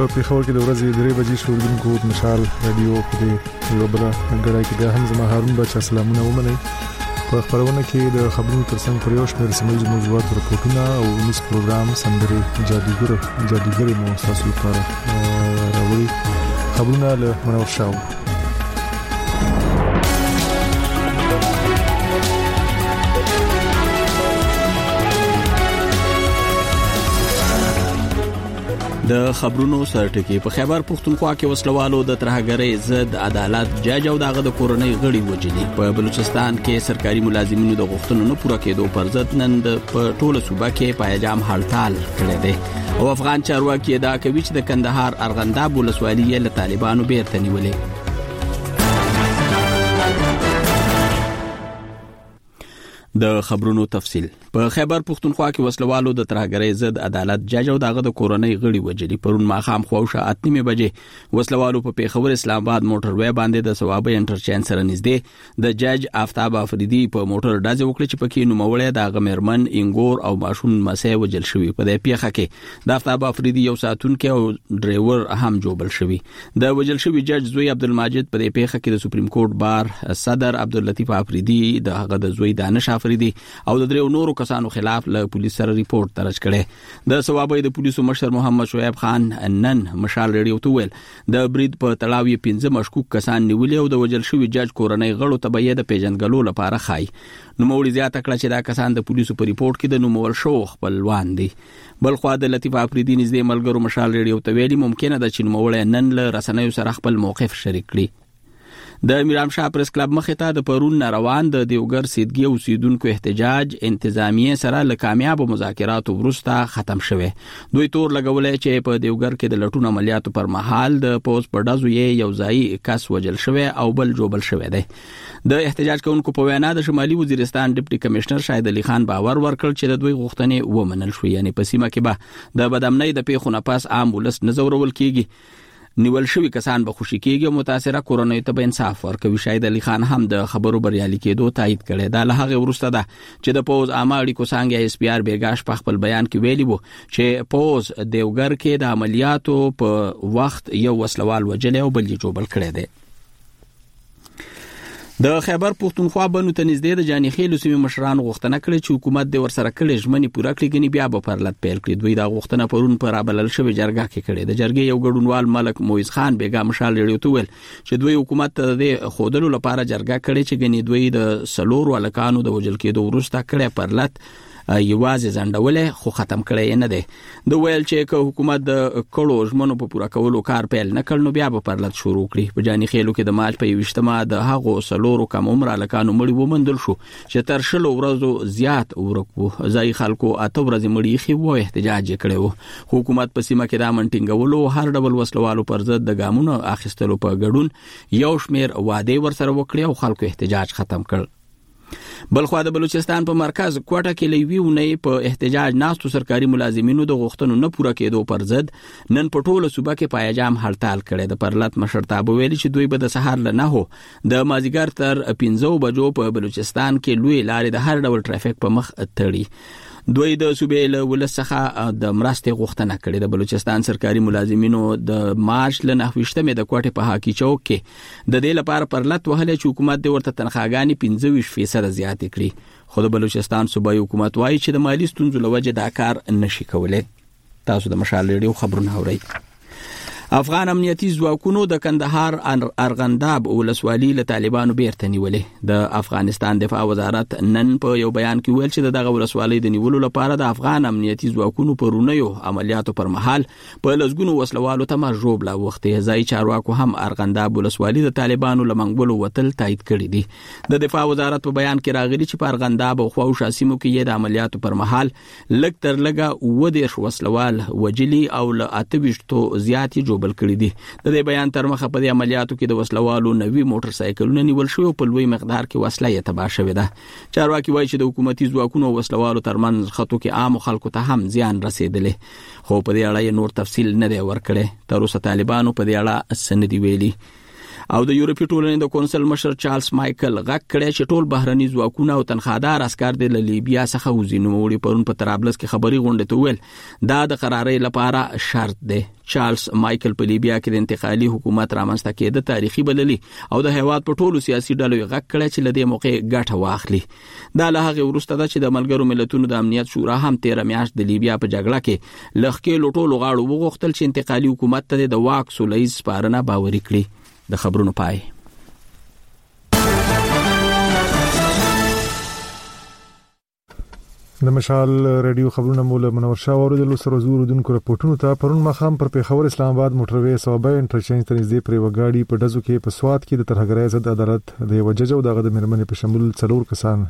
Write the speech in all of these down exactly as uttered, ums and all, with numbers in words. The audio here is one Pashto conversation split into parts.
په پیښور کې د ورځې درې بجې شوردونکو مشال رادیو په دې یو بل غړای کې بیا هم زما هارون بچا سلامونه ومنئ. په خبرونه کې د خبرونو ترڅنګ پر یو شمېر سیمه ییز موضوعات راپورټونه او نس پروګرام سندري جادوګر جادوګر مو تاسو لپاره راوړي. خبرونه له منور شاو. د خبرونو سرټکی په خیبر پختونخوا کې وسلوالو د ترهګرۍ ضد عدالت جج او دغه د کورنۍ غړي وجلي. په بلوچستان کې سرکاري ملازمینو د غوښتنو نه پوره کېدو پر ضد نن په ټوله صوبه کې پایجام هړتال کړی دی او افغان چارواکي دا کوي چې د کندهار ارغنداب ولسوالۍ له طالبانو بیرته نیولې. د خبرونو تفصیل. په خیبر پختونخوا کې وسلوالو د ترهګرۍ ضد عدالت جج او دغه د کورنۍ غړي وجلي. پرون ماخام خواوشه اتنیمه بجې وسلوالو په پیښور اسلام آباد موټر وې باندې د ثوابي انټرچینج سره نږدې د جج آفتاب افریدي په موټر ډازې وکړي چې پکې نوموړی د غمرمن انګور او ماشوم مسې وجل شوی. په دې پیښه کې د آفتاب افریدي یو ساتونکو او ډرایور هم جوړل شوی. د وجل شوی جج زوی عبدالماجد په دې پیښه کې د سپریم کورټ بار صدر عبداللطیف افریدي د هغه د زوی دانش افریدي او د درو نورو کسانو خلاف له پولیس سره ریپورت درج کړي. د ثوابي د پولیسو مشر محمد شعیب خان نن مشال ریډیو ته ویل د برید په تلاوی پنځه مشکوک کسان نیولې او د وجل شوی جج کورنۍ غړو ته به د پیژنګلو لپاره خای. نو مولوی زیاته کړه چې دا کسان د پولیسو په ریپورت کې د نومول شو خپلوان دي. بل خو د لطیف افریدي نږدې ملګرو مشال ریډیو ته ویلي ممکنه ده چې نومول نن له رسنیو سره خپل موقف شریک کړي. د میرام شاه پریس کلب مخې ته د پرون روان د دیوګر سیدګي اوسیدونکو احتجاج انتظامیه سره له کامیاب مذاکراتو وروسته ختم شوه. دوی تور لګولې چې په دیوګر کې د لټون عملیاتو پر مهال د پوز په ډازو یې یو ځای کس وجل شوه او بل جوبل شوه دی. د احتجاج کوونکو په وینا د شمالي وزیرستان ډیپټي کمشنر شاهد علي خان باور ورکړ چې د دوی غوښتنې ومنل شو. یعنی په سیمه کې به د بدامنۍ د پیښو نه پاس عام ولس نه زورول کیږي. نیول شوی کسان به خوشی کېږي او متاثره کورنۍ ته به انصاف ورکوي. شاهد علي خان هم د خبرو بریالي کېدو تایید کړي. دا له هغه وروسته ده چې د پوز عامه اړیکو څنګه اس پی آر بیګاش په خپل بیان کې ویلي وو چې پوز دیوګر کې د عملیاتو په وخت یو وسلوال وجلې او بل یې جوبل کړی دی. د خیبر پختونخوا بنو ته نږدې د جاني خیلو سیمې مشران غوښتنه کړې چې حکومت د ورسره کړې ژمنې پوره کړي غني بیا به پرلط پیل کړي. دوی دا غوښتنه پرون پر ابلل شوی جرګه کې کړې. د جرګې یو ګډونوال ملک مویز خان بیګا مشال ریډیو ته ویل چې دوی حکومت ته د خودلو لپاره جرګه کړې چې غني دوی د سلور ولکانو د وجل کېدو وروسته کړې پرلط یوازې ځنډولې خو ختم کړی نه دی. د ویل چې که حکومت د کړو ژمنو په پوره کولو کار پیل نه کړ نو بیا به پرلط شروع کړي. په جاني خیلو کې د مارچ په یوشتمه د هغو سلورو کم عمر الکانو مړي ومندل شو چې تر شلو ورځو زیات ورکو. ځای خلکو اته ورځې مړي خو و احتجاج کړي وو. حکومت په سیمه کې د منټینګولو هر ډول وسلوالو پر ضد د ګامونو اخیستلو په ګډون یو شمیر وعده ورسره وکړي او خلکو احتجاج ختم کړ. بلخو د بلوچستان په مرکز کوټه کې لویونه په احتجاج ناستو سرکاري ملازمینو د غوښتنو نه پوره کېدو پر ضد نن په ټوله صوبه کې پایجام هړتال کړي. د پرلط مشرتابه ویلي چې دوی به د سهار له نه هو د مازیګر تر پنځه بجو په بلوچستان کې لوی لارې د هر ډول ټرافیک په مخ تړي. دوی د صوبې له ولس څخه د مرستې غوښتنه کړې. د بلوچستان سرکاري ملازمینو د مارچ له نهویشتمې د کوټې په هاکی چوک کې د دې لپاره پرلط وهلې چې حکومت د ورته تنخواګانې پنځه ویشت فیصد زیاتې کړي. خو د بلوچستان صوبایي حکومت وایي چې د مالی ستونزو له وجې دا کار نشي کولای. تاسو د مشال ریډیو خبرونه اورئ. افغان امنیتي ځواکونو د کندهار ارغنداب ولسوالۍ له طالبانو بیرته نیولې. د افغانستان دفاع وزارت نن په یو بیان کې ویل چې دغه ولسوالۍ د نیولو لپاره د افغان امنیتي ځواکونو پرونیو عملیاتو پر مهال په لږګونو وسلوالو ته مرجوب لا وخت ځای چارواکو هم ارغنداب ولسوالۍ د طالبانو لمنګولو وتل تایید کړی دی. د دفاع وزارت په بیان کې راغلي چې په ارغنداب او خواوشا سیمو کې د عملیاتو پر مهال لږ تر لږه اووه دېرش وسلوال وجلي او له اته ویشتو زیات بل کړی دي. د دې بیان تر مخه په دې عملیاتو کې د وسلوالو نوي موټر سایکلونه نیول شوی او په لوی مقدار کې وسله یې تباه شوې ده. چارواکي وایي چې د حکومتي ځواکونو او وسلوالو ترمنځ خطو کې عام خلکو ته هم زیان رسیدلی خو په دې اړه نور تفصیل نه دی ورکړی. تر اوسه طالبانو په دې اړه څه نه دی ویلي. او د یورپی ټولنې د کونسل مشر چارلز مایکل غږ کړی چې ټول بهرني ځواکونه او تنخوادار عسكر د لیبیا څخه وځي. نو وړي پرون په طرابلس کې خبري غونډه ته ویل دا د قرارې لپاره شرط دی. چارلز مایکل په لیبیا کې د انتقالي حکومت رامنځته کېده تاریخي بللی او د هیواد په ټولو سیاسي ډلو غږ کړی چې لدې موقع ګټه واخلي. دا له هغه وروسته ده چې د ملګرو ملتونو د امنیت شورا هم تیر میاشت د لیبیا په جګړه کې لخکې لټولو غاړو وغوښتل چې انتقالي حکومت ته د واک سولهییز سپارنه باوري کړي. د خبرونو پای. د مشال رادیو خبرونه مولا منور شاه اوریدل سره زور دونکو راپورټونو ته پرون مخام پر پیښور اسلام آباد موټروي صوبه انټرچینج ته نږدې پرې وګاډي په دزو کې په سواد کې د ترهګرۍ ضد عدالت د وجج او دغه د مرمنې په شمول څلور کسان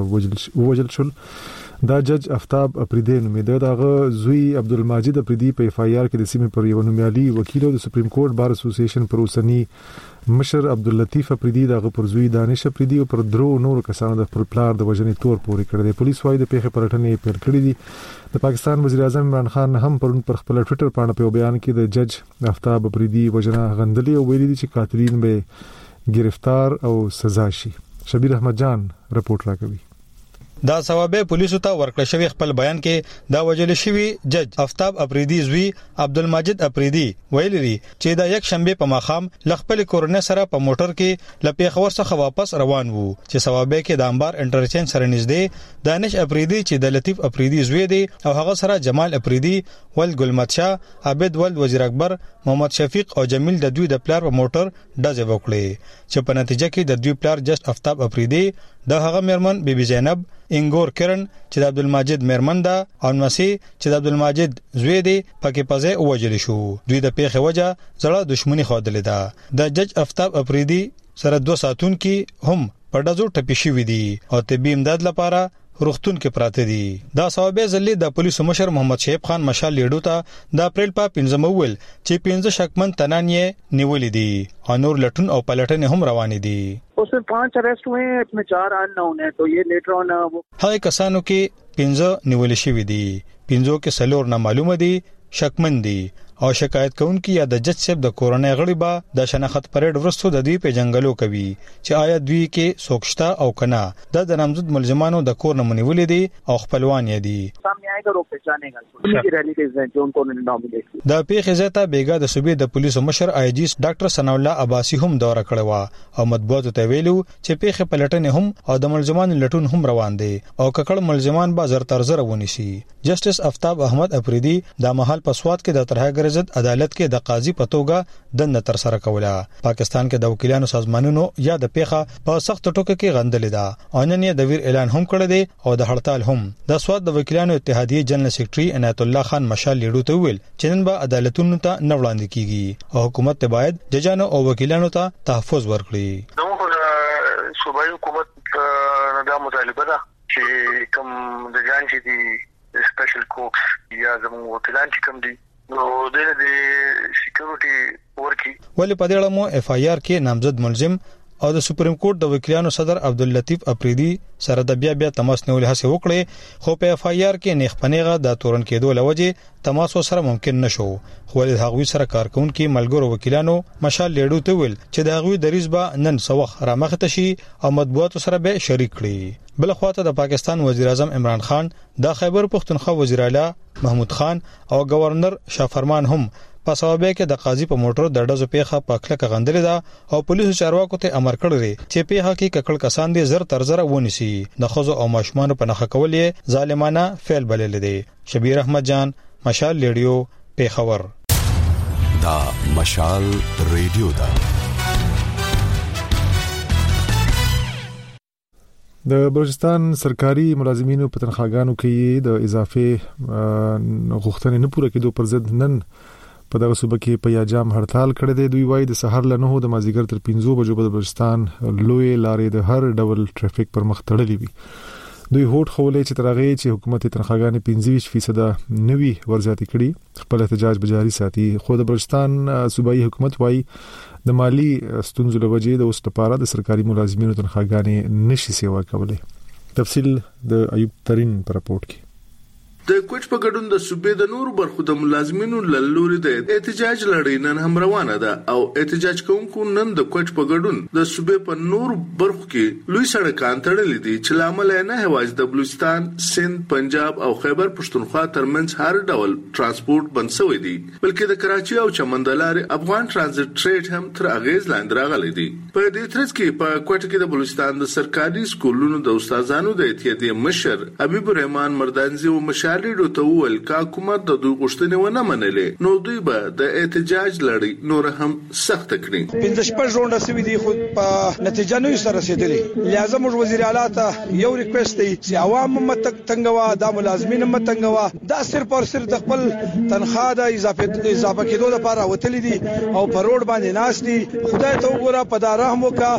وجل شول. دا جج افتاب اپریدی نومېده. دغه زوی عبدالمجید اپریدی په اف آی آر کې د سیمې پر یو نومیالي وکیل او د سپریم کورټ بار اسوسییشن پر اوسنی مشر عبداللطیف اپریدی دغه پر زوی دانش اپریدی او پر درو نور کسانو د خپل پلار د وژنې تور پورې کړی دی. پولیس وايي د پیښې پرټنې پیل کړې دي. د پاکستان وزیر اعظم عمران خان هم پرون پر خپل ټوئیټر باندې په بیان کې د جج افتاب اپریدی وژنه غندلې او ویلي دي چې قاتلین به گرفتار او سزا شي. شبیر احمد جان رپورټ راکوي. دا ثوابه پولیسو ته ورکړل شوی خپل بیان کې دا وجل شوی جج افتاب اپریدی زوی عبدالمجید اپریدی ویلي چې دا یک شنبه په ماخام لخپل کورنۍ سره په موټر کې لپیخور څخه واپس روان وو چې ثوابه کې د انبار انټرچینج سره نږدې دانش اپریدی چې د لطیف اپریدی زوی دی او هغه سره جمال اپریدی ول ګلمت شاه عابد ول وزیر اکبر محمد شفیق او جمیل د دوی د پلار په موټر ډزې وکړې چې په نتیجه کې د دوی پلار جج افتاب اپریدی د هغه مرمن بیبي زینب انګور کرن چې د عبدالمجید مرمن ده او نسی چې د عبدالمجید زوی دی پکې پځه وجل شو. دوی د پیښې وجه زړه دښمنی خوادلې ده. د جج افتاب اپریدی سره دوه ساتون کې هم په ډزو ټپي شوی دي او طبي امداد لپاره روختون کې پراته دي. دا سوابه ځلې د پولیسو مشر محمد شعیب خان مشال لیډو ته د اپریل په پنځم ول چې پنځه شکمن تنان یې نیولې دي او نور لټون او پلټنې هم روانې دي. उसमें पांच अरेस्ट हुए हैं, इसमें चार अननोन है. तो ये लेटर ऑन هغه کسانو کې پنځه نیول شوی دي. پنځو کې سلور نه معلومه دي شکمن دي او شکایت کوونکی یا د جج صاحب د کورنۍ غړي به د شناخت پریډ ورستو د دوی په جنگلو کوي چې آیا دوی کې سوکشتا او کنا د نامزد ملزمانو د کور نمونې ولې دي او خپلوان یې دي. سامنے آئے گا رو پہچانے گا انہیں ریلیٹیوز ہیں جو ان کو نامینیٹ کیے. د پیښې زیاته بیګا د صوبې د پولیسو مشر آی جی ډاکټر ثنا الله عباسی هم دورہ کړو او مطبوعاتو ته ویلو چې پیښې پلټنې هم او د ملزمانو لټون هم روان دي او ککړ ملزمان به زر تر زر ونیسي. جسټس افتاب احمد اپریدی د محل په سواد کې د ترهګر ضد عدالت کې د قاضي په توګه دنده تر سره کوله. پاکستان کې د وکیلانو سازمانونو یا د پیښه په سخت ټوکه کې غندلې ده او نن یې د ویر اعلان هم کړی دی او د هړتال هم. د سواد د وکیلانو اتحادیه جنرال سیکریټري عنایت الله خان مشال لیډو ته ویل چې نن به عدالتونو ته نه وړاندې کیږي او حکومت ته باید ججانو او وکیلانو ته تحفظ ورکړي. نو صوبایي حکومت دا مطالبه ده چې کوم د جان چې دي سپیشل کوکس یا زموږ وکیلان چې کوم دي نو د دې سکیورټي ورکی ولې په دې اړه مو اف آی آر کې نامزد ملزم او د سپریم کورټ د وکیلانو صدر عبداللطیف اپریدی سره د بیا بیا تماس نیول هڅه وکړي خو په اف آی آر کې نیخ پنیغه د تورن کېدو لوجه تماس سره ممکن نشو. خو د هغوی سره کارکونکو ملګرو وکیلانو مشال لیډو ته ویل چې د هغوی دریز به نن سوخ رامخته شي او مطبوعاتو سره به شریک کړي. بل خواته د پاکستان وزیر اعظم عمران خان د خیبر پختونخوا وزیر اعلی محمود خان او گورنر شافرمان هم په سوابه کې د قاضي په موټر د ډزو پیښه په کلکه غندلې ده او پولیسو چارواکو ته امر کړی چې پیښه کې ککړ کسان دي زر تر زر ونیسي. د خزو او ماشومان په نخښه کولې ظالمانه فعل بلل دي. شبیر احمد جان مشال لیډیو پیښور. دا مشال ریډیو دا د بلوچستان سرکاري ملازمینو په تنخواګانو کې د اضافه غوښتنې نه پوره کېدو پر ضد نن په دغه صوبه کې په یاجام هړتال کړی دی. دوی وایي د سحر له نهو د مازیګر تر پنځو بجو په بلوچستان لوی لارې د هر ډول ټریفیک پر مخ تړلې وي. دوی هوټ خولې چې ترغه چې حکومت تنخواګانې پنځه فیصد نوي ورزياتي کړي خپل احتجاج بجاري ساتي. خو د بلوچستان صوبایي حکومت وایي د مالی ستونزو له وجې د اوس لپاره د سرکاري ملازمینو تنخواګانې نشي سیوا کولای. تفصیل د ایوب ترين پر راپورټ کې. د کوچ په ګډون د صوبې د نور برخو د ملازمینو لوري د احتجاج لړۍ نن هم روانه ده او احتجاج کوونکو نن د کوچ په ګډون د صوبې په نور برخو کې لوی سړکان تړلې دي چې لامل نه هواز د بلوچستان، سند، پنجاب او خیبر پښتونخوا ترمنځ هر ډول ترانسپورت بند شوی دی، بلکې د کراچي او چمندلار افغان ترانزیت ټریډ هم تر اغیز لاندې راغلی دی. په دې ترڅ کې په کوټ کې د بلوچستان د سرکاري سکولونو د استادانو د اتحادیې مشر حبیب الرحمن مردانزي او مشالې ته وویل چې حکومت د دوی غوښتنې ونه منلې نو دوی به د احتجاج لړۍ نور هم سخت کړي. پنځه شپږ ژوند سوي دي خو په نتیجه نه سره رسیدلې. لازم موږ وزیر اعلی ته یو ریکوست دی چې عوام هم تنګوا، د ملازمین هم تنګوا، دا صرف او صرف د خپل تنخواه د اضافه اضافه کېدو لپاره وتلی دي او په روډ باندې ناس دي. خدای ته وګوره په داره هم وکا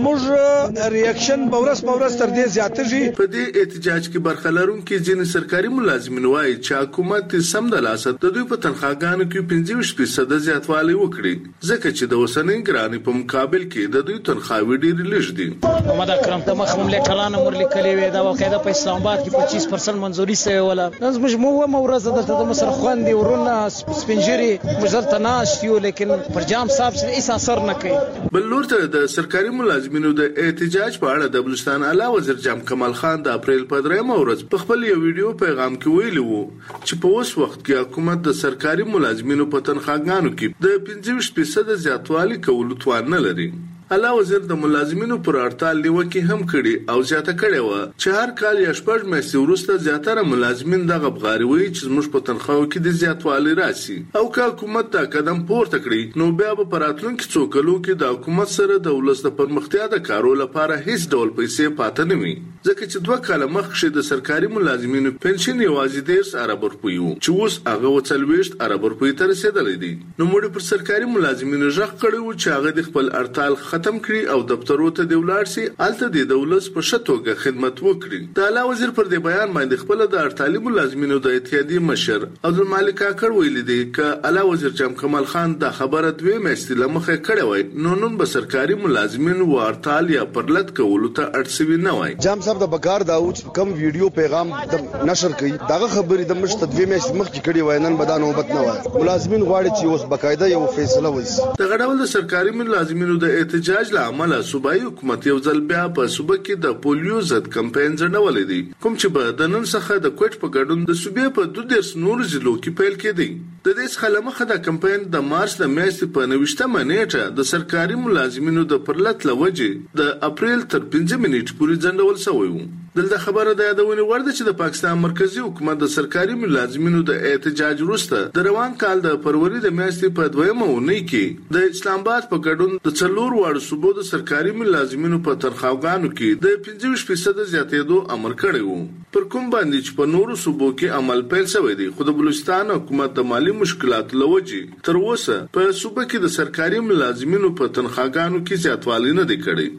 زموږ ریاکشن بورس بورس تر دې زیاتېږي. په دې احتجاج کې برخه لرونکي ځینې سرکاري ملازمین وایي چې حکومت سم د لاسه د دوی په تنخواګانو کې پنځه ویشت فیصد زیاتوالی وکړي، ځکه چې د اوسنۍ ګرانۍ په مقابل کې د دوی تنخواوې ډېرې لږ دي. محمد اکرم د مخم لیټرانه مور لیکلې وې دا واقعده په اسلام آباد کې پچیس درصد منځوري سوی ولا زموږ مو و مورزه دلته د مصر خوندې ورونه سپنجري مجرته ناشتیو لیکن پر جام صاحب څه هیڅ اثر نه کوي. بل لور ته د سرکاري ملازمینو د احتجاج په اړه د بلوچستان اعلی وزیر جام کمال خان د اپریل په درېمه ورځ په خپل یو ویډیو پیغام کې ویلي وو چې په اوس وخت کې حکومت د سرکاري ملازمینو په تنخواګانو کې د پنځه ویشت فیصد زیاتوالی کولو توان نه لري. اعلی وزیر د ملازمینو پر اړتال نیوکه هم کړي او زیاته کړي و چې هر کال یا شپږ میاشتې وروسته زیاتره ملازمین دغه بغاروي چې موږ په تنخواو کې د زیاتوالي راسي او که حکومت دا قدم پورته کړي نو بیا به پراتلونکو څو کلو کې د حکومت سره د ولست د پرمختیا د کارو لپاره هیڅ ډول پیسې پاتې نه وي، ځکه چې دوه کاله مخکې د سرکاري ملازمینو پنشن یوازې ډیر ارب روپۍ وو چې اوس هغه وڅلويشت ارب روپۍ ته رسیدلې دي. نو موږ پر سرکاري ملازمینو ژغ کړو چې هغه د خپل اړتال ختم کړي او دفترو ته دی ولاړ شي، الته د دولت په شتوګه خدمت وکړي. د اعلی وزیر پر دې بیان باندې خپل د اړتالي ملازمینو د اتحادیې مشر عبدالمالک کاکړ ویلي دی چې اعلی وزیر جام کمال خان د خبره دوی میاشتې لمخه کړې وای نو نن به سرکاري ملازمین و اړتال یا پرلط کولو ته اړسوي نه وای. جام صاحب د بکار داوود کم ویډیو پیغام د نشر کړي دغه خبرې د مشت دوی میاشتې مخکې کړي وای نن به دا نوبت نه وای. ملازمین غواړي چې اوس باقاعده یو فیصله وشي. د غډول د سرکاري ملازمینو د احتجاج له امله صوبایي حکومت یو ځل بیا په صوبه کې د پولیو ضد کمپاین ځنولې دي، کوم چې به د نن څخه د کوټ په ګډون د صوبې په دوه دیرش نور ضلعو کې پیل کېدی. د دې څخه لمخه د کمپاین د مارچ د میاشتې په نوښتمه نیټه د سرکاري ملازمینو د پرلط لوجې د اپریل تر پنځه نیټې پورې ځنډول شوی و. دلته خبره د یادونه ورده چې د پاکستان مرکزی حکومت د سرکاري ملازمینو د احتجاج وروسته د روان کال د فروری د میاشتې په دویمه اونۍ کې د اسلام آباد په ګډون د څلور واړو صوبو د سرکاري ملازمینو په تنخواګانو کې د پنځه ویشت فیصد زیاتېدو امر کړی وو، پر کوم باندې چې په نورو صوبو کې عمل پیل شوی دی. خو د بلوچستان حکومت د مالی مشکلاتو لوجې تر اوسه په صوبه کې د سرکاري ملازمینو په تنخواګانو کې زیاتوالی نه دی کړی.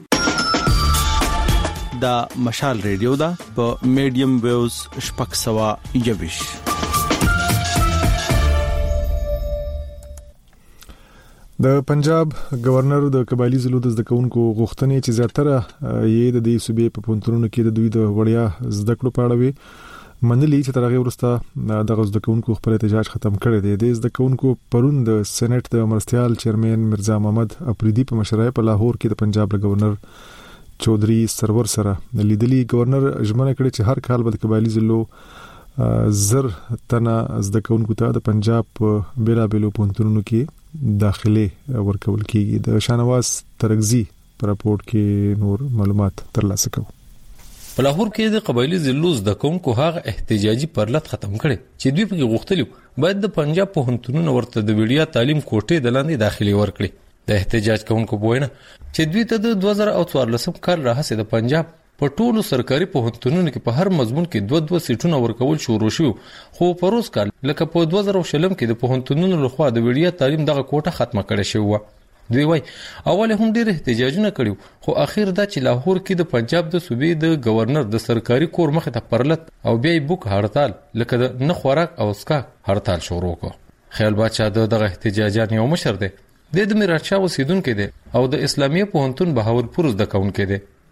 دا مشال ریډیو دا په میډیم ویوز شپږ سوه یوویش. د پنجاب گورنر د قبایلی ضلعو د زده کوونکو غوښتنې چې زیاتره یې د دې صوبې په پونترونو کې د دوی د وړیا زده کړو په اړه وي منلي چې تر هغه وروسته دغه زده کوونکو خپل احتجاج ختم کړی دی. د زده کوونکو پرون د سېنات د مرستيال چیرمن مرزا محمد افریدي په مشرۍ په لاهور کې د پنجاب گورنر چودري سرور سره لیدلي. گورنر ژمنه کړې چې هر کال به د قبایلی ضلعو زر تنه زده کوونکو ته د پنجاب په بیلابېلو پوهنتونونو کې داخله ورکول کیږي. د شانواز ترغزي په راپورټ کې نور معلومات ترلاسه کوو. په لاهور کې د قبایلی ضلعو زده کوونکو هغه احتجاجي پرلط ختم کړي چې دوی په غوښتلو باید د پنجاب پوهنتونونو ورته د وړیا تعلیم کوټې د لاندې داخلي ورکړي. د احتجاج کوونکو بوینه چې دوی ته د دوه زره څوارلسم کال راهسې د پنجاب په ټولو سرکاري پوهنتونونو کې په هر مضمون کې دوه دوه سیټونه ورکول شروع شو، خو په روز کال لکه په دوه زره شلم کې د پوهنتونونو لخوا د وړیا تعلیم دغه کوټه ختمه کړې شوه. دوی وای اول هم ډېر احتجاجونه کړیو خو اخیر دا چې لاهور کې د پنجاب د صوبې د گورنر د سرکاري کور مخ ته پرلط او بیا بوک هړتال لکه د نه خوراک او اسکا هړتال شروع کړ. خیال بادشاه دغه احتجاجات یو مشر دی. د د میرات شاه اوسیدونکو دی او د اسلامیه پوهنتون بهاولپور زده کوونکو دی.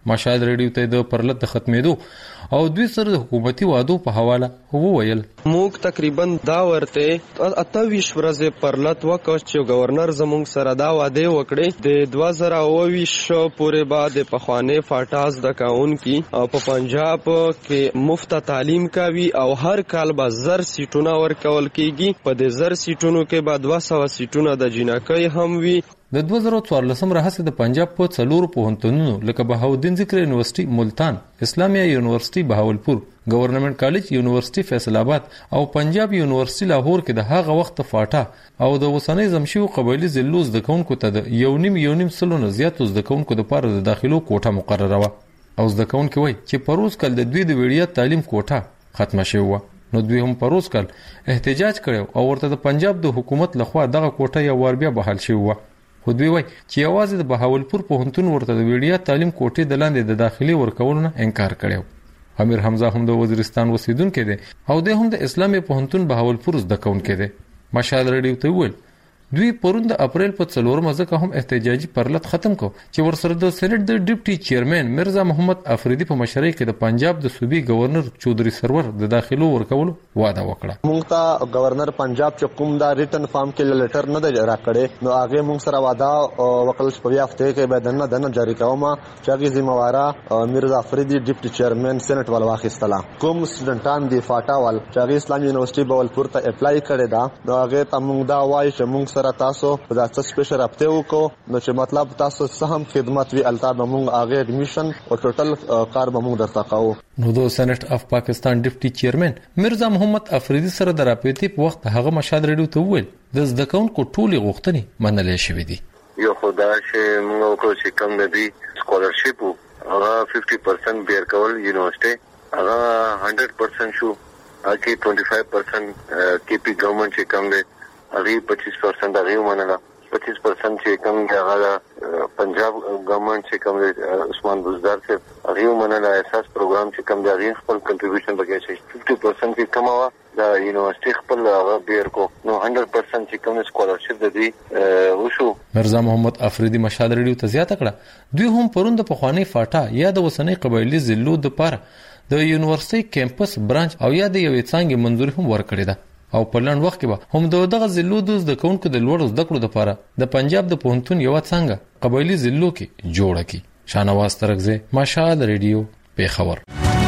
مشال ریډیو ته د پرلط د ختمېدو او دوی سره د حکومتي وعدو په حواله وویل. موږ تقریبا دا ورته اته ویش ورځې پرلط وکړ چې گورنر زموږ سره دا وعده وکړي د دوه زره اوه ویش پورې بعد په خوانه فاټاز د کاون کی او په پنجاب کې مفت تعلیم کوي او هر کال به زر سیټونه ورکول کیږي. په دې زر سیټونو کې به دوه سوه سیټونه د جنکۍ هم وي. د دوه زره څوارلسم راهیسې د پنجاب په څلورو پوهنتونونو لکه بهاودین ذکر یونیورسيټي ملتان، اسلامیه یونیورسيټي بهاولپور، گورنمنت کالج یونیورسيټي فیصل آباد او پنجاب یونیورسيټي لاهور کې د هغه وخت فاټا او د وسنۍ زمشیو قبایلی ضلعو زده کوونکو ته د یو نیم یو نیم سلو نه زیاتو زده کوونکو لپاره د داخلو کوټه مقرره وه او زده کوونکي وایي چې پروز کال د دوی د وړیا تعلیم کوټه ختمه شوې وه. نو دوی هم پروز کال احتجاج کړو او ورته د پنجاب د حکومت لخوا دغه کوټه یو ور بیا بحال شوې وه. خو دوی وایي چې یوازې د بهاولپور پوهنتون ورته د وړیا تعلیم کوټې د لاندې د داخلي ورکولو نه انکار کړی. امیر حمزه هم د وزیرستان اوسیدونکی دی او د هم د اسلامي پوهنتون بهاولپور زده کوونکی دی. مشال ریډیو ته وویل دوی پرون د اپریل په څلورمه ځکه هم احتجاجي پرلط ختم کو چې ورسره د سېنات د ډیپټي چیرمن مرزا محمد افریدي په مشرۍ کې د پنجاب د صوبې گورنر چودري سرور د داخلو ورکولو وعده وکړه. موږ ته گورنر پنجاب چې کوم دا ریټن فارم کې لیټر نه دی راکړی نو هغه موږ سره وعده وکړل چې په هفته کې به دنه دنه جاری کوم چې هغه ذمہواره مرزا افریدي ډیپټي چیرمن سېنات ول واخیستله. کوم سټډنټان دی فاټا ول چې هغه اسلامي یونیورسيټي بهاولپور ته اپلای کړی دا نو هغه ته موږ دا وایي چې موږ سره تاسو په داسې سپیشل رابطه وکړو نو چې مطلب تاسو سهم خدمت وی الته به موږ هغه اډمیشن او ټوټل کار به موږ درته کوو. نو د سېنات اف پاکستان ډیپټي چیرمن مرزا محمد افریدي سره د راپېتی په وخت هغه مشال ریډیو ته وویل د زده کوونکو ټولې غوښتنې منلې شوې دي. یو خدای چې موږ کو چې کوم دی سکولرشپ هغه پنځه پرسنټ بیر کول یونیورسيټي هغه هندرد پرسنټ شو هغه پنځه پنځه پرسنټ کی پی ګورنمنت چې کوم دی هغه پچیس پرسنټ هغه ومنله. پچیس پرسنټ چې کوم دی هغه پنجاب ګورنمنت چې کوم دی عثمان بزدار چې هغه ومنله. اساس پروګرام چې کوم دی هغه خپل کنټریبیوشن وکړي چې پنځه پرسنټ کې کم و دا یونیورسيټي خپل هغه بیر کو نو هندرد پرسنټ چې کوم سکولرشپ دی وشو. مرزا محمد افریدي مشال ریډیو ته زیاته کړه دوی هم پرون د پخوانی فاټا یا د وسنۍ قبایلی ضلعو د پاره د یونیورسيټي کیمپس برانچ او یا د یوې څانګې منځوري هم ورکړې ده او په لنډ وخت کې به هم دغه ضلعو د زده کوونکو د لوړو زده کړو لپاره د پنجاب د پوهنتون یو څنګه قبایلی ضلعو کې جوړه کی. شانواز ترغزه مشال ریډیو پیښور.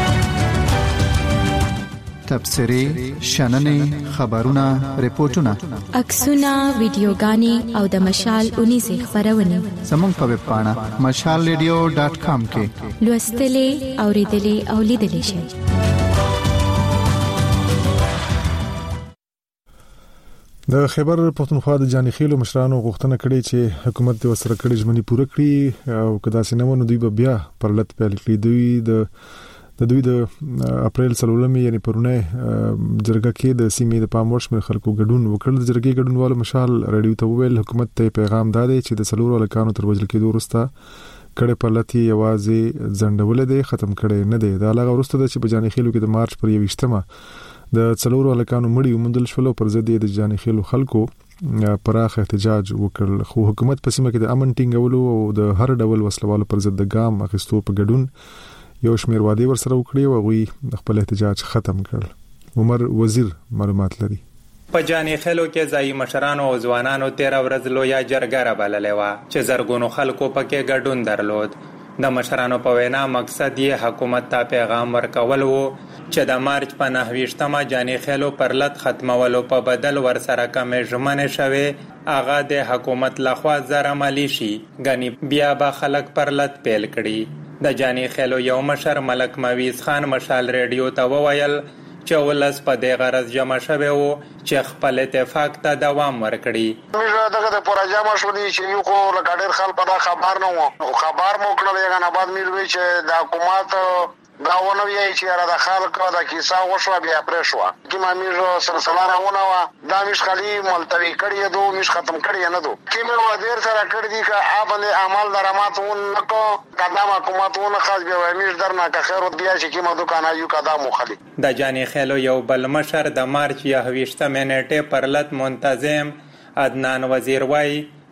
تبصرې شننې خبرونه ریپورتونه عکسونه ویډیوګانې او د مشال اونیزه خبرونه زموږ په ویب پاڼه مشال ریډیو ډاټ کام کې لوستلې اوریدلې او لیدلې شئ. د خیبر پښتونخوا د جانخیلو مشرانو غوښتنه کړې چې حکومت د وسره کړې ژمنې پوره کړي او کدا سينمو دوی به بیا پرلط پیل کړي. دوی د د دوی د اپریل څلورمې یعنی پرونه جرګه کې د سیمې د پاموړ شمیر خلکو ګډون وکړ. د جرګې ګډونوالو مشال ریډیو ته وویل حکومت ته پیغام دادی چې د څلورو الکانو تر وژل کېدو وروسته کړه پرلط یوازې ځنډول دي ختم کړي نه دي. دا لږ وروسته د چې په جانخیلو کې د مارچ پر یوشتمه د څلورو الکانو مړی ومندل شول پر ضد د جانخیلو خلکو پراخ احتجاج وکړ. خو حکومت په سیمه کې د امن ټینګولو او د هر ډول وسلوالو پر ضد د ګام اخیستو په ګډون یو شمیر وادي ورسره وکړي او غوي خپل احتجاج ختم کړ. عمر وزیر معلومات لري. په جانخیلو کې ځای مشرانو او ځوانانو تیر ورځ لویا جرګه را بللې و چې زرګونو خلکو پکې ګډون درلود. د مشرانو په وینا مقصد یې حکومت ته پیغام ورکول وو چې د مارچ په نهویشتمه جانخیلو پرلط ختمولو په بدل ورسره کمې ژمنې شوې هغه د حکومت لخوا زر عملي شي غني بیا به خلک پرلط پیل کړي. د جانخیلو یو مشر ملک مویز خان مشال ریډیو ته وویل چې ولس په دې غرض جمع شوی وو چې خپل اتفاق ته دوام ورکړي. موږ دغه د پروژه مشورې چې یو خو لګاډر خلک په خبر نه وو خبر مو کړل یغه نه بعد مې وی چې د حکومت دا ونه وی چې را د خلکو د کیسه وشو بیا پرې شو کی ما میږه سلسله راونه وا دا مش خلی ملتوی کړی دو مش ختم کړی نه دو کی مې و ډیر سره کړی دي که ابل عمل درامات ونکو قدم حکومت ونه خاص به مش درنه که خیر بیا چې کی ما دکان یو قدم مخلی. د جانخیلو یو بل مشر د مارچ یوویشتمه نیټه پرلط منتظم عدنان وزیر وای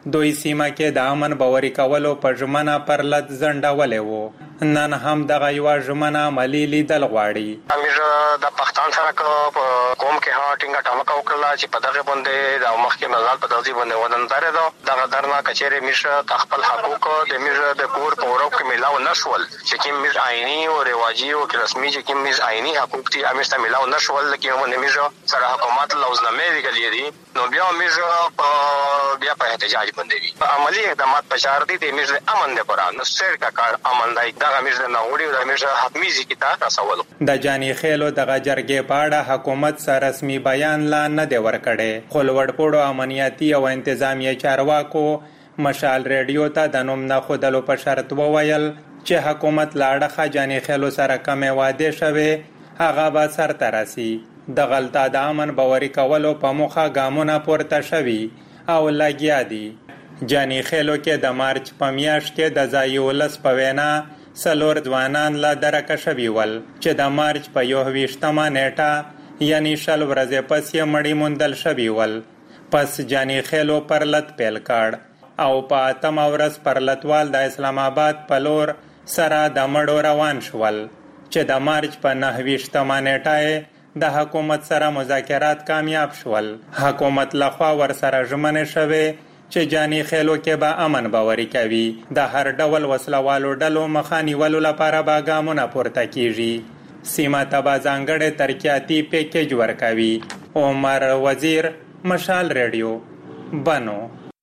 دوی سیمه کې د امن باوري کولو په ژمنه پر لد ځنډولې وو. نن هم دغه یوه ژمنه عملي لیدل غواړي. امیر د پښتون سره په قوم کې ها ټینګه ټامکه وکړه چې په دغه باندې د مخکې مزال په توضیح باندې وداندار ده. دغه درنا کچېره میشه خپل حقوق د میشه د کور په ورو کې ملاو نشول چې کوم میز آئینی او رواجی او رسمي چې کوم میز آئینی حقوق دي همیشه ملاو نشول کې هم میشه سره حکومت لوزنامه ویلې دي. نو بیا میشه بیا په احتجاج باندې وي عملی اقدامات په شار دي د میشه امن د قران نو سر کا کار امن دی دغه میشه نه وړي د میشه حتمی ځکه تا تاسو د جانی خېلو دغه جرګې پاړه حکومت سره رسمي بیان لا نه دی ورکړي. خو لوړپوړو امنیتي او انتظامی چارواکو مشال ریډیو ته د نوم نه خودلو په شرط وویل چې حکومت لاړه جانی خېلو سره کمې واده شوه هغه به سرته راسي. د غلطه د امن باوري کولو په موخه ګامونه پورته شوي او لګیا دي. جانی خېلو کې د مارچ په میاشت کې د ځایي ولس په وینا څلور ځوانان لا درکه شوي ول چې د مارچ په یوه ویشتمه نیټه یعنی شل ورځې پس یې مړي موندل شوي ول. پس جانی خېلو پر لت پیل کړ او په اتمه ورځ پر لتوال د اسلام آباد په لور سره د مړو روان شول چې د مارچ په نهه ویشتمه نیټه د حکومت سره مذاکرات کامیاب شول. حکومت لخوا ور سره ژمنې شوې چې جانی خېلو کې به امن باوري کوي. د هر ډول وسلوالو ډلو مخه نیولو لپاره به ګامونه پورته کیږي. سیمه ته به ځانګړی ترقیاتي پیکیج ورکوي. عمر وزیر، مشال ریډیو، بنو.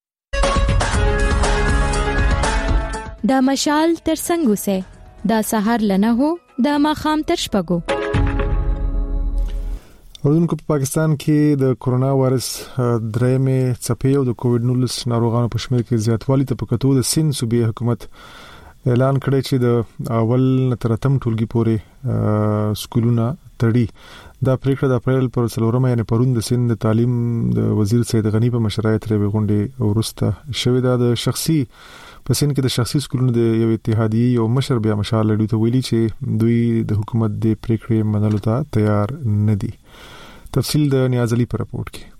دا مشال تر څنګه سه دا سحر لنه هو دا ماخام تر شپګو. ورونکو په پاکستان کې د کورونا وایرس درېمې څپې او د کووډ نولس ناروغانو په شمېر کې زیاتوالی ته په کتو د سند صوبې حکومت اعلان کړی چې د اول تر اتم ټولګي پورې سکولونه تړي. دا پریکړه د اپریل پر څلورمه یعنی پرون د سند تعلیم د وزیر سید غنی په مشرۍ ترې غونډې ورسته شوې ده. د شخصي په سند کې د شخصي سکولونو د یو اتحادیه یو مشر بیا مشال لډو ته ویلي چې دوی د حکومت د پریکړې منلو ته تیار نه دي. تفصیل د نیازلی پر رپورت کې.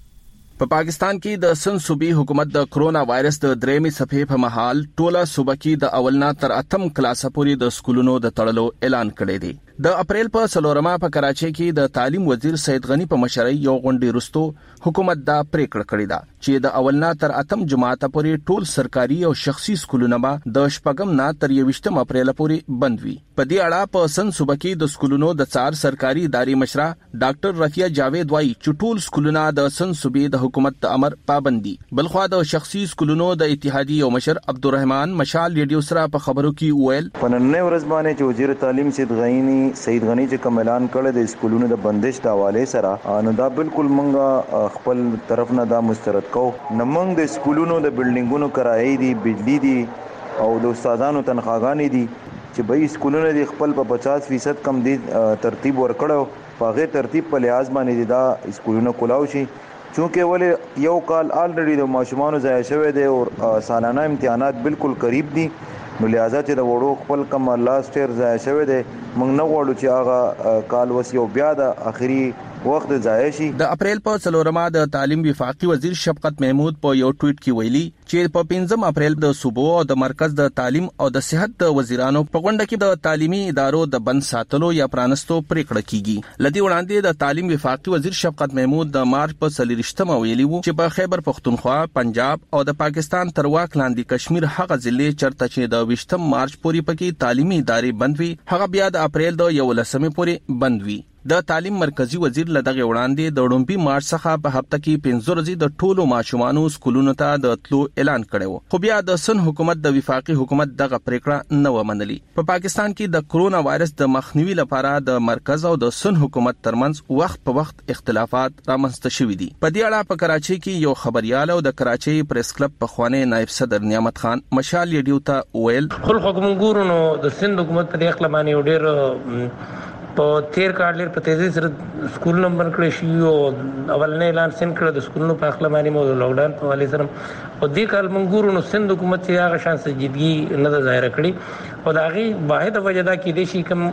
په پا پاکستان کې د سند صوبې حکومت د کرونا وایرس د درېمې څپې په مهال ټوله صوبه کې د اولنا تر اتم کلاس پورې د سکولونو د تړلو اعلان کړی دی. د اپریل په څلورمه په کراچۍ کې د تعلیم وزیر سید غنی په مشرۍ یو غونډې وروسته حکومت دا پریکړه کړې ده چې د اولنا تر اتم جماعت پورې ټول سرکاري او شخصي سکولونه به د شپږم نه تر یوویشتم اپریل پورې بند وي. په دې اړه په سند صوبه کې د سکولونو د څار سرکاري ادارې مشره ډاکټر رفیع جاوید وايي چې ټول سکولونه د سند صوبې د حکومت د امر پابندي. بلخوا د شخصي سکولونو د اتحادیه او مشر عبدالرحمن مشال ریډیو سره په خبرو کې ویل په نن ورځ باندې چې وزیر تعلیم سید غنی سید غنی چې کوم اعلان کړی د سکولونو د بندش د حواله سره نو دا بالکل مونږه خپل طرف نه دا مسترد کو. نمنګ د سکولونو د بلډینګونو کرایې دي، بجلی دي او د استادانو تنخواګانې دي چې به سکولونو د خپل په پچاس فیصد کم دي ترتیب ورکړو. په هغه ترتیب په لحاظ باندې دا سکولونو کولاو شي چونکه ولې یو کال الریډي د ماشومان ضایع شوی دی او سالانه امتحانات بالکل قریب دي. نو لہذا چې د وړو خپل کم لاست ایئر ضایع شوی دی موږ نه غواړو چې هغه کال وس یو بیا د اخري وخت ضایع شي. د اپریل په څلورمه د تعلیم وفاقي وزیر شفقت محمود په یو ټویټ کې ویلي چې په پنځم اپریل د صوبو او د مرکز د تعلیم او د صحت د وزیرانو په غونډه کې د تعلیمي ادارو د بند ساتلو یا پرانستو پریکړه کیږي. لدی وړاندې د تعلیم وفاقي وزیر شفقت محمود د مارچ په څلورشتمه ویلي وو چې په خیبر پختونخوا، پنجاب او د پاکستان تر واک لاندې کشمیر هغه ضلع چرته چې د ویشتم مارچ پورې پکې تعلیمي ادارې بند وي هغه بیا د اپریل د یولسمې پورې بند وي. د تعلیم مرکزی وزیر لدغه وړاندې د ډومبي مارچ څخه په هفته کې پنځه ورځې د ټولو ماشومانو سکولونو ته د تلو اعلان کړو. خو بیا د سن حکومت د وفاقي حکومت دغه پریکړه نه ومنلي. په پا پاکستان کې د کرونا وایرس د مخنیوي لپاره د مرکز او د سن حکومت ترمنځ وخت په وخت اختلافات رامنځته شوي دي. په دې اړه په کراچۍ کې یو خبريال او د کراچۍ پریس کلب په خوانه نائب صدر نعمت خان مشال ریډیو ته ویل خل حکومت ګورونو د سند حکومت په اخلا باندې ډېر په تیر کال لري په تیزی سره سکول نمبر کړی شي او اولنې اعلان سند کړ د سکولونو په اخلا باندې مو لاک ډاون په حواله سره او دې کال منګورو نو سند حکومت چې هغه شان سنجیدګي نه ظاهر کړی او دا غي واحد وجه دا کې دي شي کوم